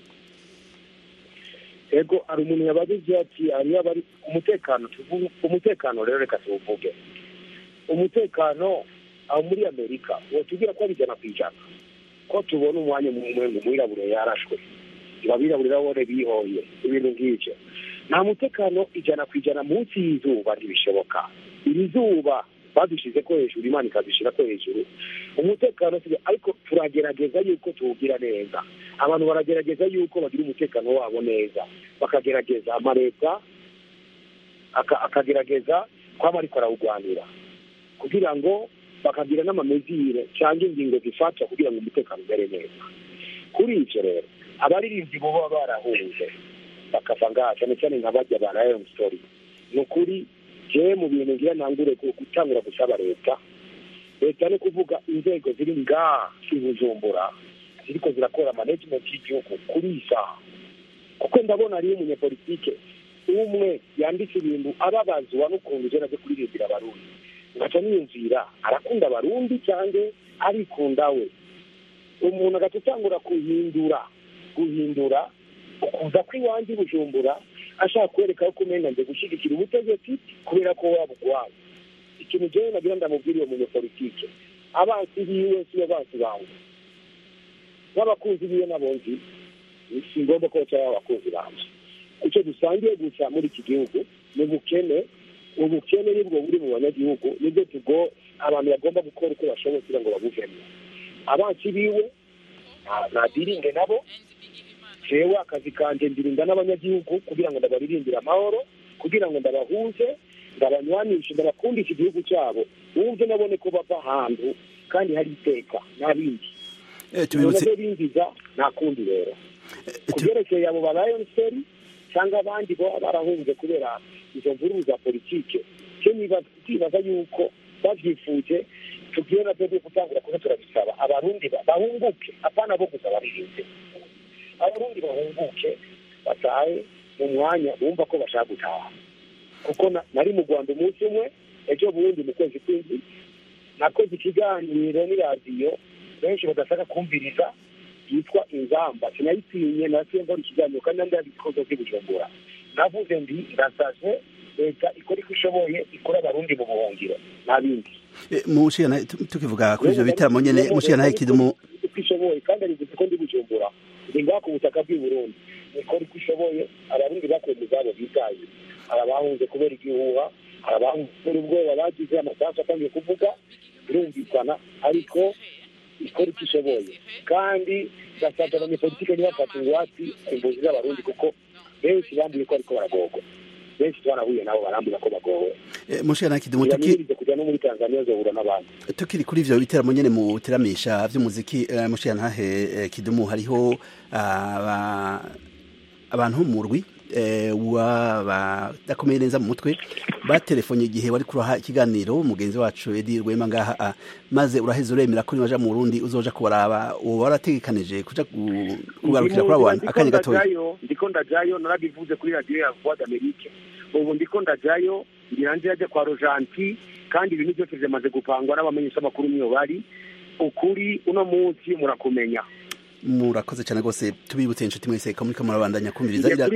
Ego ari umuntu yabagize ati ari abari umutekano umutekano rero reka tuvuge umutekano aho muri Amerika wotugira ko bijana kwijana ko tubona umwanya mu mwengu mwirabure yarashwe babirabure bawore bihoye ibintu ngije nta mutekano ijana kwijana munsi y'izuba ntibishoboka iri zuba badushize ko hejuru Imana ikazishira ko hejuru umutekano ariko turagerageza yuko tuwugira neza abantu baragerageza yuko bagira umutekano wabo neza bakagerageza amareta akagerageza kwaba ariko arawugwanira kugira ngo bakagira n'amamezire cyangwa ingingo zifata kugira ngo umutekano ubere neza. Kuri icyo rero abaririmvyi bo baba barahunze bakava ngaha cyane cyane nk'abajya ba Lion Story ni ukuri je mu bintu ngira nangure gutangura gusaba leta leta no kuvuga inzego ziri ngaha Bujumbura ziriko zirakora management y'igihugu kuri isaha kuko ndabona ari umunyepolitike umwe yanditse ibintu ababazwa n'ukuntu je naje kuririmbira abarundi ngaca niyumvira arakunda abarundi cyangwa arikunda we. Umuntu agaca atangura guhindura guhindura ukuza kw'iwanjye i Bujumbura ashaka kwereka ko umenya nje gushyigikira ubutegetsi kubera ko waba ugwaye. Ikintu jewe nagira ndamubwira uwo munyepolitike, abansi biwe siyo abansi banjye, n'abakunzi biwe nabonzi si ngombwa ko baca abakunzi banje. Icyo dusangiye gusa muri iki gihugu ni ubukene. Ubukene nibwo buri mu banyagihugu, nibwo tugo abantu bagomba gukora uko bashoboye kugira ngo babuvemo. Abansi biwe nadiringe nabo, jewe akazi kanje ndirinda n'abanyagihugu kugira ngo ndabaririmbire amahoro, kugira ngo ndabahuze, ndabanywanishe, ndabakundisha igihugu cyabo, wumve nabone ko bava ahantu kandi hari iteka n'abindi tubibutse binjiza nta kundi rero. Kubyerekeye abo barayonseri cyangwa abandi bo barahunze kubera izo mvururu za politike, cyo nibaza yuko bavyifuje tugiye na byo gutangura kuba turabisaba abarundi bahunguke, apana bo gusa baririnze. Abarundi bahunguke batahe mu mwanya bumva ko bashaka gutaha, kuko nari mu Rwanda umunsi umwe ejo bundi mu kwezi kw'indwi nakoze ikiganiro n'iradiyo benshi badashaka kumviriza yitwa Inzamba, sinayitinye nasiye nkora ikiganiro kandi nandi yabikoze by'i Bujumbura. Navuze ndi irasaze leta ikora iko ishoboye ikora abarundi mu buhungiro n'abindi. Mushiyana tukivuga kuri ivyo bitaramo nyene mushiyana Kidumu iko ishoboye kandi ari ko ndi Bujumbura ndi ngaho ku butaka bw'i Burundi ikora iko ishoboye abarundi bakoze izabo bitaye, arabahunze kubera igihuha, arabahunze kubera ubwoba bagize amasasu atangiye kuvuga birumvikana, ariko ikora icyo ishoboye kandi gasabye abanyepolitike ntibafate ingwate imbuzi z'abarundi, kuko benshi bambuye ko ariko baragorwa, benshi twanahuye nabo barambura ko bagowe. Mushiyana Kidumu tukiri kujya no muri Tanzania zohura n'abandi. Tukiri kuri ivyo biteramo nyene mu tiramisha vy'umuziki, Mushiyana Kidumu hariho abantu mu rwi wabadakomeye neza mu mutwe batelefonye igihe wari kuraha ikiganiro mugenzi wacu Edi Rwema ngaha, maze uraheze uremera ko niwaja mu Burundi uzoja kubaraba, uwo warategekanije kuja kugarukira kuri abantu akanya gatoya. Ndiko ndajayo narabivuze kuri radio ya Voix d'Amerique, ubu ndiko ndajayo ndiranje yaje kwa Rojanti, kandi ibintu byose byamaze gupangwa n'abamenyesha makuru niyo bari ukuri uno munsi murakumenya. Murakoze cyane gose, tubibutse inshuti mwese ko muri kamurabandanya kumviriza ira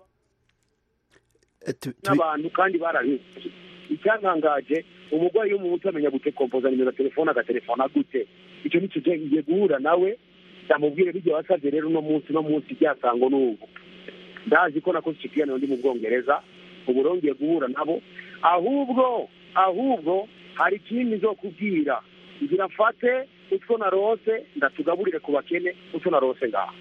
n'abantu kandi barahinze. Icyantangaje umugwayi yo mu mutwe amenya gute kompoza nimero telefone agatelefona gute, icyo ni cyo ngiye guhura nawe ndamubwire bijye wasavye rero no munsi no munsi byasango n'ubu ndazi ko nakoze ikiganiro ndi mu Bwongereza, ubu rongiye guhura nabo, ahubwo ahubwo hari ikindi zo kubwira ngira mfate utwo narose ndatugaburire ku bakene utwo narose ngaha.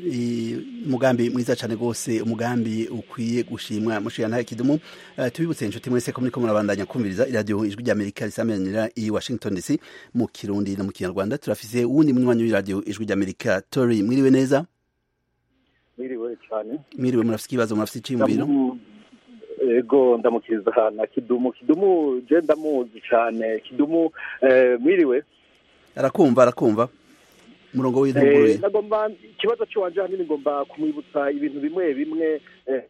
Umugambi mwiza cyane gose, umugambi ukwiye gushimwa. Mushiyana Kidumu, uh, tubibutse inshuti mwese ko muri ko murabandanya kumviriza radio Ijwi ry'Amerika risamanira i Washington D C mu Kirundi no mu Kinyarwanda. Turafise uwundi munywanyi w'iradio Ijwi ry'Amerika, Tori, mwiriwe neza? Mwiriwe cyane. Mwiriwe, murafise ikibazo, murafise icyumviro? Ego ndamukiriza na Kidumu. Kidumu je ndamuzi cyane. Kidumu eh, mwiriwe? Arakumva arakumva. Murongo w'intunguru. Eh nagomba ikibazo cy'uwanje hanini ngomba kumwibutsa ibintu bimwe bimwe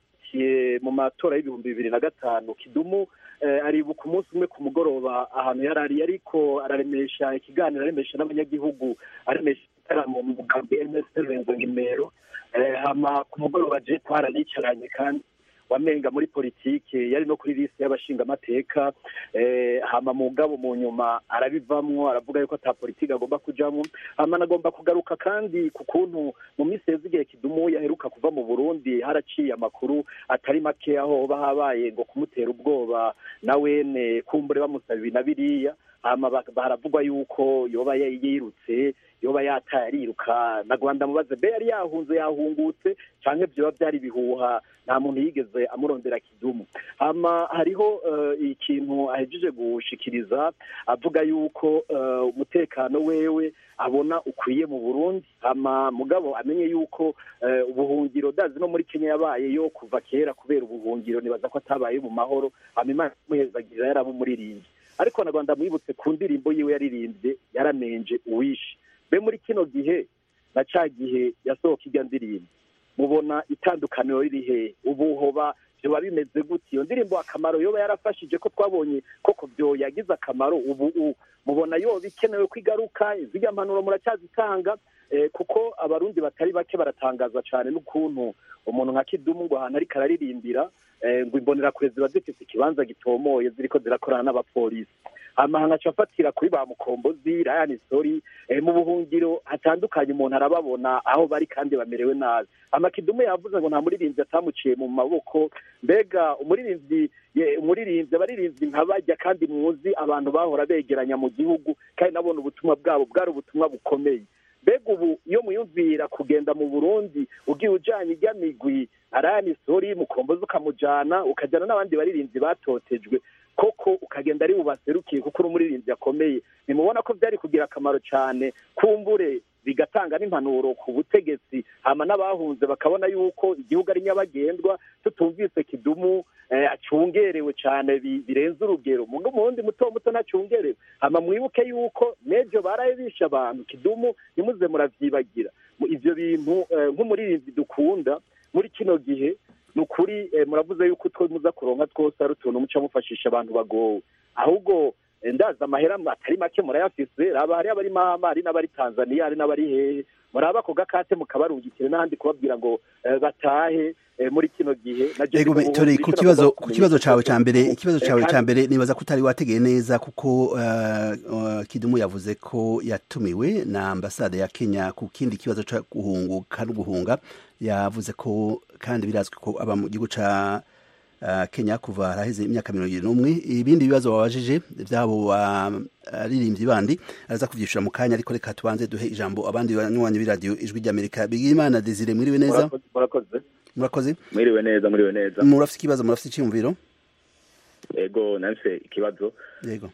eh, mu matora y'ibihumbi bibiri na gatanu. Kidumu eh, aribuka umunsi umwe ku mugoroba ahantu yarari ariko araremesha ikiganiro, aremesha n'abanyagihugu, aremesha itaramo mu mugambi M S Renzo Ngimero. Eh, hama ku mugoroba je twaranicaranye kandi wamenga muri politike yari no kuri liste y'abashinga amateka, eh, hama mugabo mu nyuma arabivamwo aravuga yuko ata politike agomba kujamwo. Hama nagomba kugaruka kandi ku kuntu mu minsi y'igihe Kidumu yaheruka kuva mu Burundi haraciye amakuru atari make aho bahabaye ngo kumutera ubwoba na wene kumbure bamusaba ibintu biriya, hama baravugwa yuko yoba yirutse, yoba yatariruka. na Rwanda mubaze be yari yahunze yahungutse canke byo byari bihuha, nta muntu yigeze amurondera Kidumu. Hama hariho uh, ikintu ahejeje gushikiriza avuga yuko uh, umutekano wewe abona ukwiye mu Burundi, hama mugabo amenye yuko uh, ubuhungiro dazi no muri Kenya yabaye yo kuva kera kubera ubuhungiro nibaza ko atabaye mu mahoro, hama Imana muhezagirira yarabo muririnzi. Ariko na Rwanda mwibutse ku ndirimbo yiwe yaririmbye yaramenje uwishe. Be muri kino gihe na ca gihe yasohoka irya ndirimbo mubona itandukaniro riri he? Ubu hoba byoba bimeze gute iyo ndirimbo akamaro yoba yarafashije ko twabonye koko byo yagize akamaro ubu mubona yoba ikenewe kwigaruka izijya mpanuro muracyazitanga kuko abarundi batari bake baratangaza cyane n'ukuntu umuntu nka Kidumu ngo ahantu ariko araririmbira ngo imbonera kure ziba zifite ikibanza gitomoye ziriko zirakorana n'abapolisi amahanga acafatira kuri ba Mukombozi Ryan Story mu buhungiro hatandukanye umuntu arababona aho bari kandi bamerewe nabi amakidumu yavuze ngo nta muririmbyi atamuciye mu maboko mbega umuririmbyi umuririmbyi abaririmbyi nkabajya kandi muzi abantu bahora begeranya mu gihugu kandi nabona ubutumwa bwabo bwari ubutumwa bukomeye mbega ubu iyo muyumvira kugenda mu Burundi ugiye ujanye ijya migwi Ryan Story Mukombozi ukamujana ukajana n'abandi baririmbyi batotejwe koko ukagenda ari bubaserukiye kuko uri umuririmbyi akomeye nimubona ko byari kugira akamaro cyane kumbure bigatanga n'impanuro ku butegetsi hama n'abahunze bakabona yuko igihugu ari nyabagendwa tutumvise Kidumu acungerewe cyane birenze urugero mu wundi muto muto nacungerewe hama mwibuke yuko nejo barayibisha abantu Kidumu nimuze muravyibagira ivyo bintu nk'umuririmbyi dukunda muri kino gihe nukuri muravuze yuko twe muza kuronka twose ari utuntu muca mufashisha abantu bagowe ahubwo ndaza amahera atari make murayafise raba hari abari Mahama ari n'abari Tanzania ari n'abari hehe muraba ko gakate mukabarungikire n'ahandi kubabwira ngo batahe muri kino gihe ego tori ku kibazo ku kibazo cawe ca mbere ikibazo cawe ca mbere nibaza ko utari wategeye neza kuko Kidumu yavuze ko yatumiwe na ambasade ya Kenya ku kindi kibazo ca guhunguka no guhunga yavuze ko kandi birazwi ko aba mu gihugu ca Kenya kuva haraheze imyaka mirongo irindwi n'umwe ibindi bibazo babajije byabo baririmbyi bandi araza kuvyishura mu kanya ariko reka tubanze duhe ijambo abandi banywanyi b'iradio ijwi ry'Amerika Bigimana Desire mwiriwe neza murakoze murakoze mwiriwe neza mwiriwe neza murafite ikibazo murafite icyumviro ego nafise ikibazo yego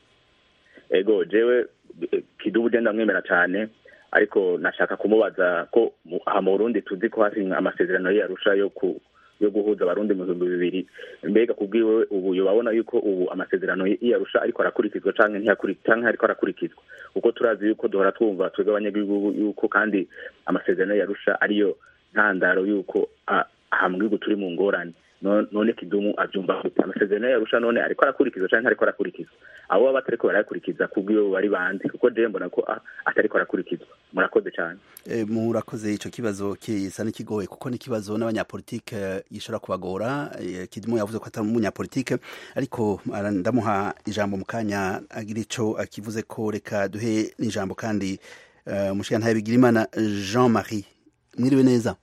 ego jewe Kidumu genda mwemera cyane ariko nashaka kumubaza ko aha mu Burundi tuzi ko hari amasezerano y'Arusha yo ku yo guhuza abarundi mu bihumbi bibiri mbega kubwiwe ubu yobabona yuko ubu amasezerano y'Arusha ariko arakurikizwa canke ntiyakurikizwa ariko arakurikizwa uko turazi yuko duhora twumva twebwe abanyagihugu yuko kandi amasezerano y'Arusha ariyo ntandaro yuko aha mu gihugu turi mu ngorane none Kidumu avyumva amasezerano y'Arusha none ariko arakurikizwa canke ariko arakurikizwa abo baba batariko barayakurikiza kubwiwe bari bandi kuko je mbona ko atariko arakurikizwa murakoze cyane e, murakoze ico kibazo kisa n'ikigoye kuko ni kibazo n'abanyapolitike gishobora kubagora e, Kidumu yavuze ko atari umunyapolitike ariko ndamuha ijambo mu kanya agira ico akivuze ko reka duhe n'ijambo kandi uh, mushikana Bigimana Jean-Marie mwiriwe neza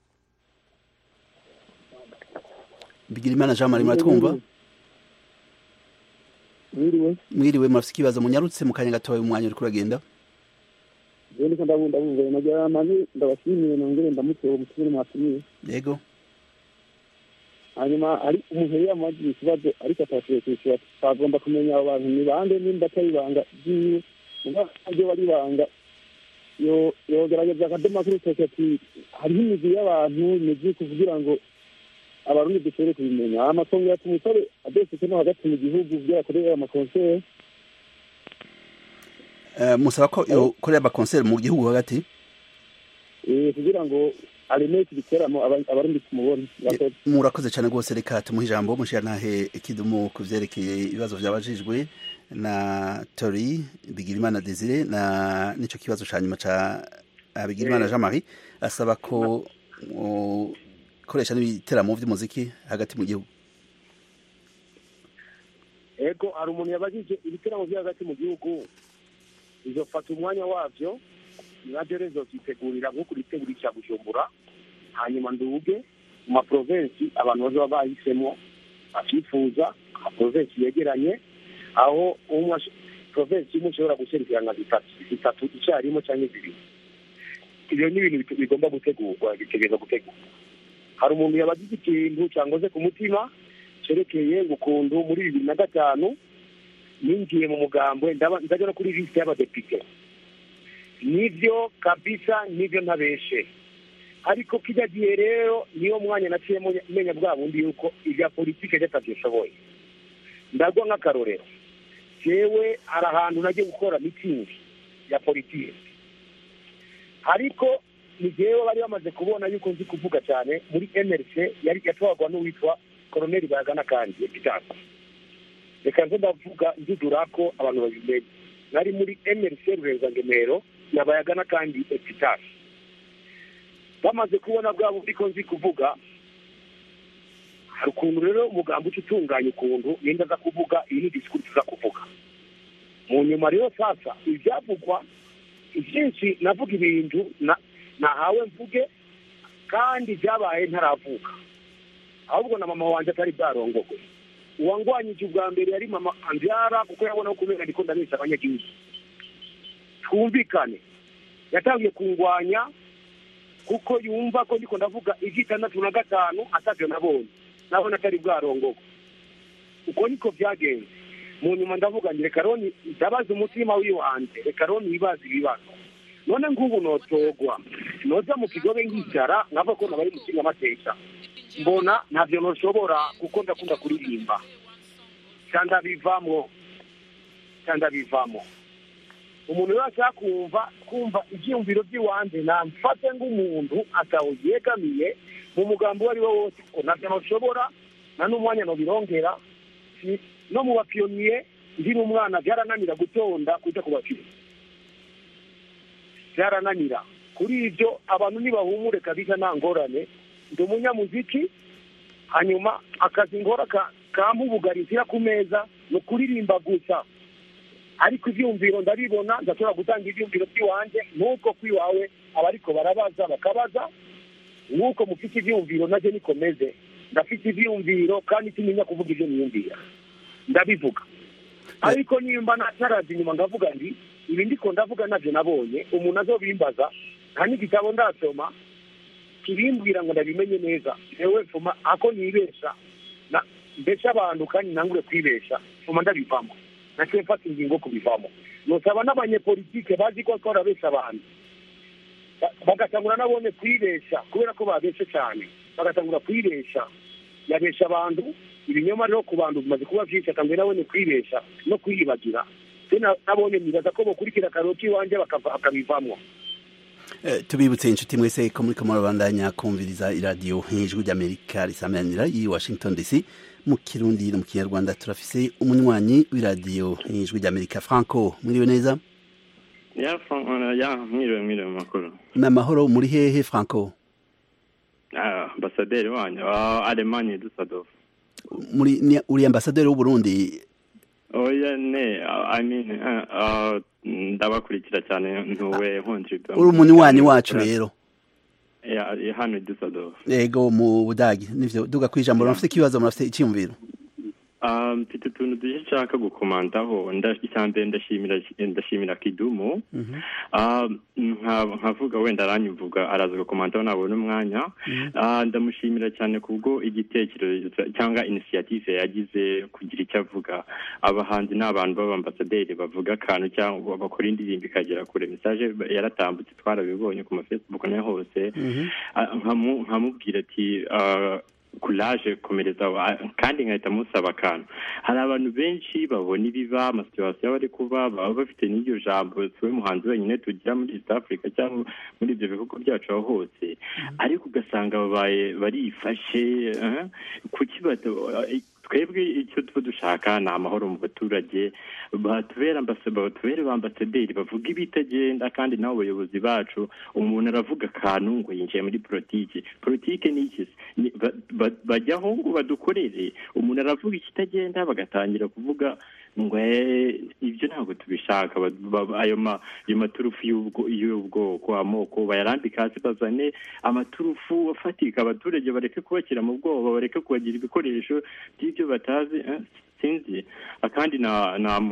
Bigimana Jean-Marie muratwumva mwiriwe mwiriwe murafite ikibazo munyarutse mu kanya gatoya umwanya uri kuragenda Jeni kanda bunda bumva nagira mani ndabashimiye nongere ndamutse umutumire mwatumiye yego hanyuma ari umuntu yari yamaze ikibazo ariko atashoboye kwishyura twagomba kumenya abo bantu ni bande nimba atari banga byiwe muga ibyo bari banga yo yogerageza akadema kuri teke ati hariho imigwi y'abantu imigwi kugira ngo abarundi dushobore kubimenya amatongo yatumusabe adeseke no hagati mu gihugu byarakorera amakonsere Uh, musaba ko yo korera ba concert mu gihugu hagati eh kugira ngo alemete biteramo abarundi kumubona murakoze cyane gose reka tumuha ijambo mushira nahe Kidumu kuvyerekeye ibibazo vyabajijwe na Tori Bigimana Desire na nico kibazo cyanyuma ca Bigimana Jean-Marie asaba ko koresha n'ibiteramo vy'umuziki hagati mu gihugu ego ari umuntu yabajije ibiteramo vya hagati mu gihugu izofata umwanya wavyo nabyo rezo zitegurira nko kuritegura icya Bujumbura hanyuma nduge mu maprovinsi abantu bazoba bahisemo akifuza amaprovinsi yegeranye aho umwe provinsi imwe ishobora guserukira nka zitatu zitatu icyarimwe cyangwa zibiri ibyo ni ibintu bigomba gutegurwa bitegereza gutegurwa hari umuntu yabagize ikintu cyangoze ku mutima cerekeye gukundu muri bibiri na gatanu ninjiye mu mugambwe ndajya no kuri liste y'abadepite nivyo kabisa nivyo ntabeshe ariko kijya gihe rero niyo mwanya naciye menya bwa bundi yuko ibya politike batabyishoboye ndagwa nk'akarorero jewe ari ahantu nagiye gukora meeting ya politike ariko ni jewe bari bamaze kubona yuko nzi kuvuga cyane muri M R C yari yatwagwa n'uwitwa koroneri bayagana kandi epitasi reka nze ndavuga ndudura ko abantu babimenye nari muri mrc ruhezangemero nabayagana kandi epitasi bamaze kubona bwabo uriko nzi kuvuga hari ukuntu rero umugambi uca utunganya ukuntu yenda aza kuvuga iyi ni disikuru tuza kuvuga mu nyuma rero sasa ibyavugwa ibyinshi navuga ibintu nahawe mvuge kandi byabaye ntaravuka ahubwo na mama wanjye atari bwarongogwe uwangwanyije ubwa mbere yari mama anbyara kuko yabona ko kubera ndiko ndabesha abanyagihugu twumvikane yatangiye kungwanya kuko yumva ko ndiko ndavuga iby'itandatu na gatanu atavyo nabonye nabona atari bwarongogwe uko niko byagenze mu nyuma ndavuga ngo reka roni ndabaza umutima wiwanje reka roni yibaza ibibazo none ngubu notogwa noza mu kigobe ngicara nkava ko nabari mu kinga amateka mbona ntabyo noshobora kuko ndakunda kuririmba cyanda bivamo cyanda bivamo umuntu wese akumva kumva ibyumviro by'iwanje namfate nk'umuntu atawuyegamiye mu mugambo wari wo wose ko ntabyo noshobora na n'umwanya no birongera no mu bapiyoniye ndi umwana byarananira gutonda kuja kubapira byarananira kuri ibyo abantu nibahumure kabisa nta ngorane ndi umunyamuziki hanyuma akazi ngora kamubugarizira ku meza no kuririmba gusa ariko ibyumviro ndabibona ndashobora gutanga ibyumviro by'iwanje nuko kwiwawe abariko barabaza bakabaza nuko mufite ibyumviro naje nikomeze ndafite ibyumviro kandi timenya kuvuga ibyo niyumvira ndabivuga ariko nimba natarazi inyuma ngavuga ndi ibi ndiko ndavuga navyo nabonye umuntu azobimbaza nta n'igitabo ndasoma kibimbwira ngo ndabimenye neza ewe fuma ako nibesha na mbesha abantu kandi nangure kwibesha fuma ndabivamo naciye mfata ingingo kubivamo nosaba n'abanyepolitike bazi ko akora besha abantu bagatangura nabone kwibesha kubera ko babeshe cyane bagatangura kwibesha yabesha abantu ibinyoma rero ku bantu bimaze kuba byinshi akambere nabone kwibesha no kwiyibagira nabonye nibaza ko bokurikira karoti iwanje bakabivamwo tubibutse inshuti mwese ko muri kamara bandanya kumviriza iradiyo ijwi ry'Amerika risamanira i Washington D C mu kirundi no mu kinyarwanda turafise umunywanyi w'iradiyo ijwi ry'Amerika Franco mwiriwe neza ya Franco ya mwiriwe mwiriwe makuru na mahoro muri hehe Franco ah ambassadeur wanyu ah Allemagne Düsseldorf muri uri ambassadeur w'u Burundi oya ne I mean uh, uh, ndabakurikira cyane ntuwe nkundira uri umunywanyi wacu rero ya hano Düsseldorf yego mu Budagi nivyo duga kwijambo rafite kibazo murafite icyumviro um mfite utuntu dushaka nshaka gukomandaho ndashyize ndashimira ndashimira Kidumu um nkavuga wenda aranyumvuga araza gukomandaho nabona umwanya ndamushimira cyane kubwo igitekerezo cyangwa initiative yagize kugira icyo avuga abahanzi n'abantu b'abambasaderi bavuga kantu cyangwa bakora indirimbo ikagera kure message yaratambutse twarabibonye ku ma Facebook na hose nkamubwira ati courage komereza kandi nkahita musaba kantu hari abantu benshi babona ibiba amasituwasiyo bari kuba baba bafite n'iryo jambo siwe muhanzi wenyine tugira muri East Africa cyangwa muri ibyo bihugu byacu aho hose ariko ugasanga babaye barifashe kuki twebwe icyo tuba dushaka ni amahoro mu baturage batubera ambassadeur batubere bambasaderi bavuga ibitagenda kandi nabo bayobozi bacu umuntu aravuga akantu ngo yinjiye muri politiki politiki ni iki bajyaho ngo badukorere umuntu aravuga ikitagenda bagatangira kuvuga ngo ibyo ntabwo tubishaka ayo ma ayo maturufu y'ubwoko amoko bayarambika hasi bazane amaturufu afatika abaturage bareke kubakira mu bwoba bareke kubagira ibikoresho by'ibyo batazi sinzi akandi na na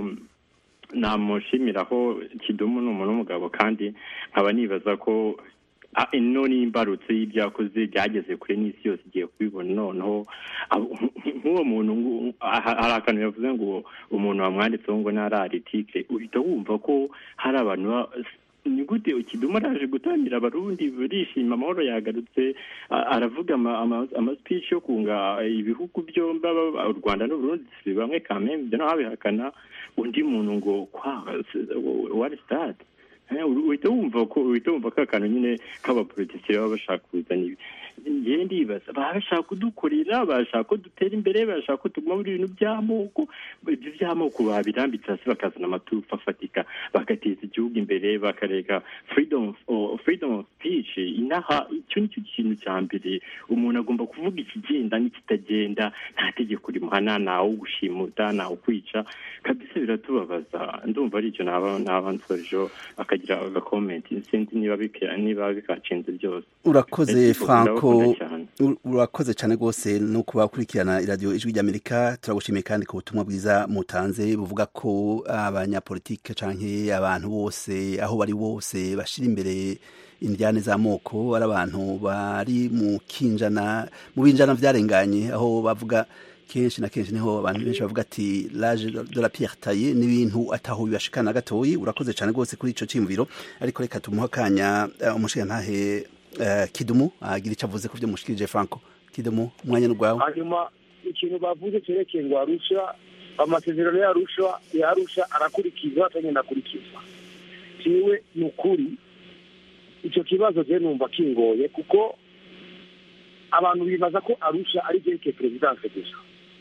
namushimiraho Kidumu n'umuntu w'umugabo kandi nkaba nibaza ko ino ni imbarutse y'ibyakoze byageze kure n'isi yose igiye kubibona noneho nk'uwo muntu hari akantu yavuze ngo umuntu wamwanditseho ngo ntari aritike uhita wumva ko hari abantu ni gute Kidumu araje gutangira abarundi barishima amahoro yagarutse aravuga ama speech yo kunga ibihugu byombi u Rwanda n'u Burundi bamwe kameme byo nabihakana undi muntu ngo kwa what is that uhita wumva ko uhita wumva ko akantu nyine k'abapolitisiye baba bashaka kuzana ibi ngewe ndibaza bashaka kudukorera bashaka ko dutera imbere bashaka ko tuguma muri ibintu by'amoko ibyo by'amoko babirambitse hasi bakazana amatufa afatika bagateza igihugu imbere bakareka freedom of freedom of speech inaha icyo nicyo kintu cya mbere umuntu agomba kuvuga ikigenda n'ikitagenda nta tegeko rimuhana nawe gushimuta nawe kwica kabisa biratubabaza ndumva ari icyo naba naba nsorejo akagira agakomenti sinzi niba bikira niba bikacinze byose urakoze Franco urakoze cyane rwose no kubakurikirana radio ijwi ry'Amerika turagushimiye kandi ku butumwa bwiza mutanze buvuga ko abanyapolitike canke abantu bose aho bari bose bashira imbere indiane z'amoko ari abantu bari mu kinjana mu binjana vyarenganye aho bavuga kenshi na kenshi niho abantu benshi bavuga ati l'âge de la pierre taillée n'ibintu ataho bibashikana gatoyi urakoze cyane rwose kuri ico cimviro ariko reka tumuha kanya uh, umushigantahe uh, Kidumu agira icyo avuze ku byo mushikirije Franco Kidumu umwanya n'urwawe hanyuma ikintu bavuze cyerekeye ngo Arusha amasezerano ya Arusha ya Arusha arakurikizwa atagenda kurikizwa kiwe n'ukuri icyo kibazo je numva kingoye kuko abantu bibaza ko Arusha ari cyerekeye presidence gusa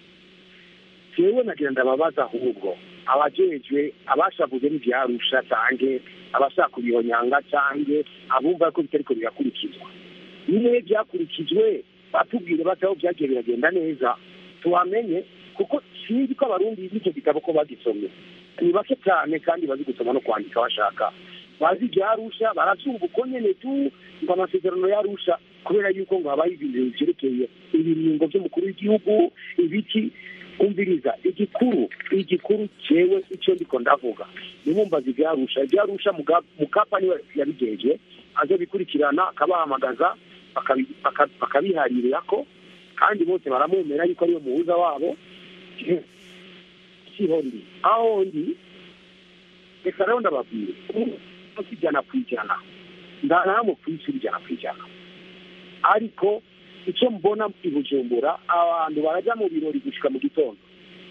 jewe nagira ndababaza ahubwo abajejwe abashavuze n'ivya Arusha canke abashaka kubihonyanga canke abumva ko bitariko birakurikizwa nimwe byakurikijwe batubwire bataho byagiye biragenda neza tuwamenye kuko sinzi ko abarundi n'icyo gitabo ko bagisomye ni bake cyane kandi bazi gusoma no kwandika bashaka bazi ibya Arusha baravyumva uko nyene tu ngo amasezerano ya Arusha kubera yuko ngo habaye ibintu byerekeye ibiringo by'umukuru w'igihugu ibiki umviriza igikuru igikuru cyewe icyo ndiko ndavuga nimumbaza ibya Arusha ibya Arusha mukapa niwe yabigeje aje bikurikirana akabahamagaza bakabiharira ko kandi bose baramwemera yuko ariyo muhuza wabo sihondi aho ndi reka rero ndababwira ijana ku ijana ndanamo kwisi ijana ku ijana ariko icyo mbona i Bujumbura abantu barajya mu birori gushika mu gitondo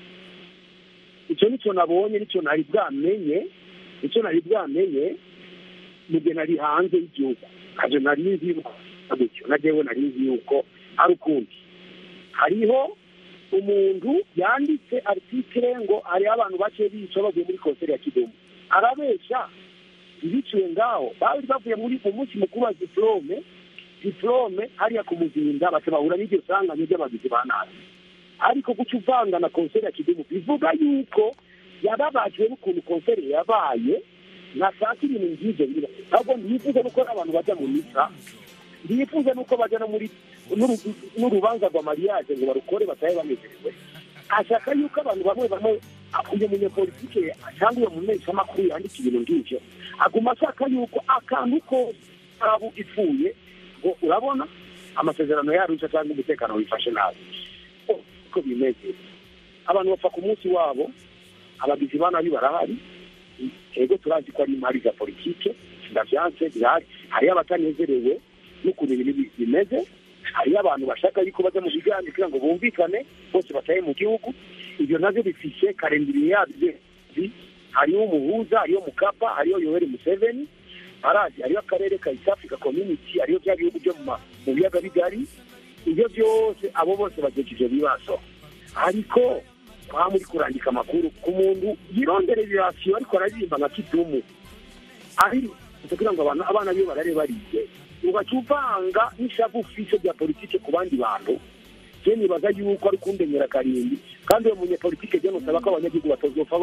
icyo nicyo nabonye nicyo nari bwamenye icyo nari bwamenye mugihe nari hanze y'igihugu kaje nari nzi yuko nagewe nari nzi yuko ari ukundi hariho umuntu yanditse article ngo ari abantu bace bica bavuye muri konseri ya Kidumu arabesha ibiciwe ngaho bari bavuye muri umunsi mukuru wa diplome diplome hariya ku muzinda batebahura n'iryo sanganya ry'abagizi ba nabi ariko guca uvanga na konseri ya Kidumu bivuga yuko yababajwe n'ukuntu konseri yabaye nashaka ibintu ngivyo bira ahubwo ndifuza nuko abantu bajya mu misa ndifuza nuko bajya no muri n'urubanza rwa mariage ngo barukore bataye banezerewe ashaka yuko abantu bamwe bamwe uyu munyapolitike cyangwa uyu mumenyesha makuru yandika ibintu ngivyo aguma ashaka yuko akantu ko abu ipfuye ngo urabona amasezerano ya Arusha cyangwa umutekano wifashe nabi uko bimeze abantu bapfa ku munsi wabo abagizi bana bi barahari ego turazi ko ari imari za politike ndavyanse birahari hari abatanezerewe n'ukuntu ibintu bimeze hari abantu bashaka yuko bajya mu biganiro kugira ngo bumvikane bose bataye mu gihugu ibyo navyo bifishe kalendriye yabyo hariho umuhuza hariho mukapa hariho Yoweri Museveni arazi hariho akarere ka East Africa Community hariho bya bihugu byo mu biyaga bigari ibyo byose abo bose bagejeje bibaso ariko kwa muri kurandika amakuru ku muntu yirondere birasiyo ariko ararimba nka Kidumu ari kugira ngo abana abana biyo barare bariye ugacuvanga n'ishavu fiso bya politike ku bandi bantu je nibaza yuko ari kundenyera karindi kandi uwo munyapolitike je nosaba ko abanyagihugu batozofa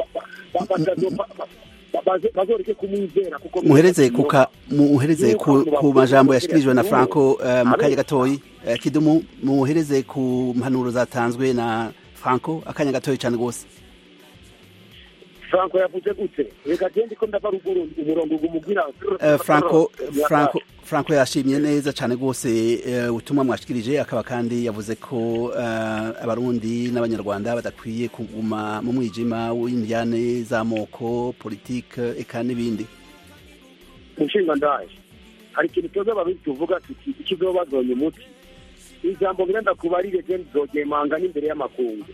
bazoreke kumwizera kuko muhereze kuka muhereze ku, ku majambo yashikirijwe na Franco uh, mukanya gatoyi uh, Kidumu muhereze ku mpanuro zatanzwe na Franco akanya gatoyi cyane gose Franco yavuze gute reka gende ko ndava ruguru umurongo gumugira uh, Franco Franco Franco yashimye neza cyane gose uh, utumwa mwashikirije akaba kandi yavuze ko uh, abarundi n'abanyarwanda badakwiye kuguma mu mwijima w'indyane z'amoko politique eka n'ibindi mushinga ndaje hari ikintu cyo babizi tuvuga tuti ikigo bazonye muti ijambo birenda kubarire je nzogemanga n'imbere y'amakungu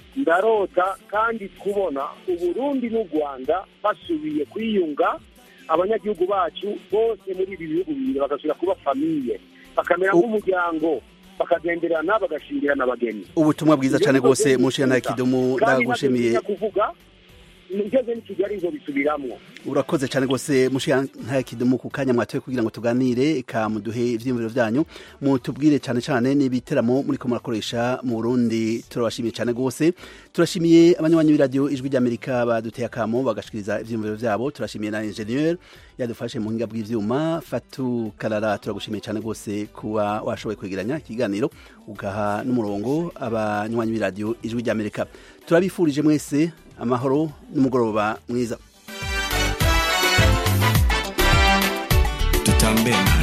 ndarota kandi kubona Uburundi n'u Rwanda basubiye kwiyunga abanyagihugu bacu bose muri ibi bihugu bibiri bagasubira kuba famiye bakamera nk'umuryango bakagenderana bagashingirana abageni. Ubutumwa bwiza cyane rwose Mushiyantahe Kidumu ndagushimiye. Ngeze ni Kigali ngo bisubiramwo. Urakoze cyane rwose Mushiyantahe Kidumu ku kanya mwatoye kugira ngo tuganire ka muduhe ivyimviro vyanyu mutubwire cyane cyane n'ibiteramo muri ko murakoresha mu Burundi. Turabashimiye cyane rwose. Turashimiye abanywanyi b'iradio Ijwi ry'Amerika baduteye akamo bagashikiriza ivyimviro vyabo. Turashimiye na ingenieur yadufashe mu hinga bw'ivyuma Fatu Karara. Turagushimiye cyane rwose kuba washoboye kwegeranya ikiganiro ugaha n'umurongo abanywanyi b'iradio Ijwi ry'Amerika. Turabifurije mwese amahoro n'umugoroba mwiza. Tutambe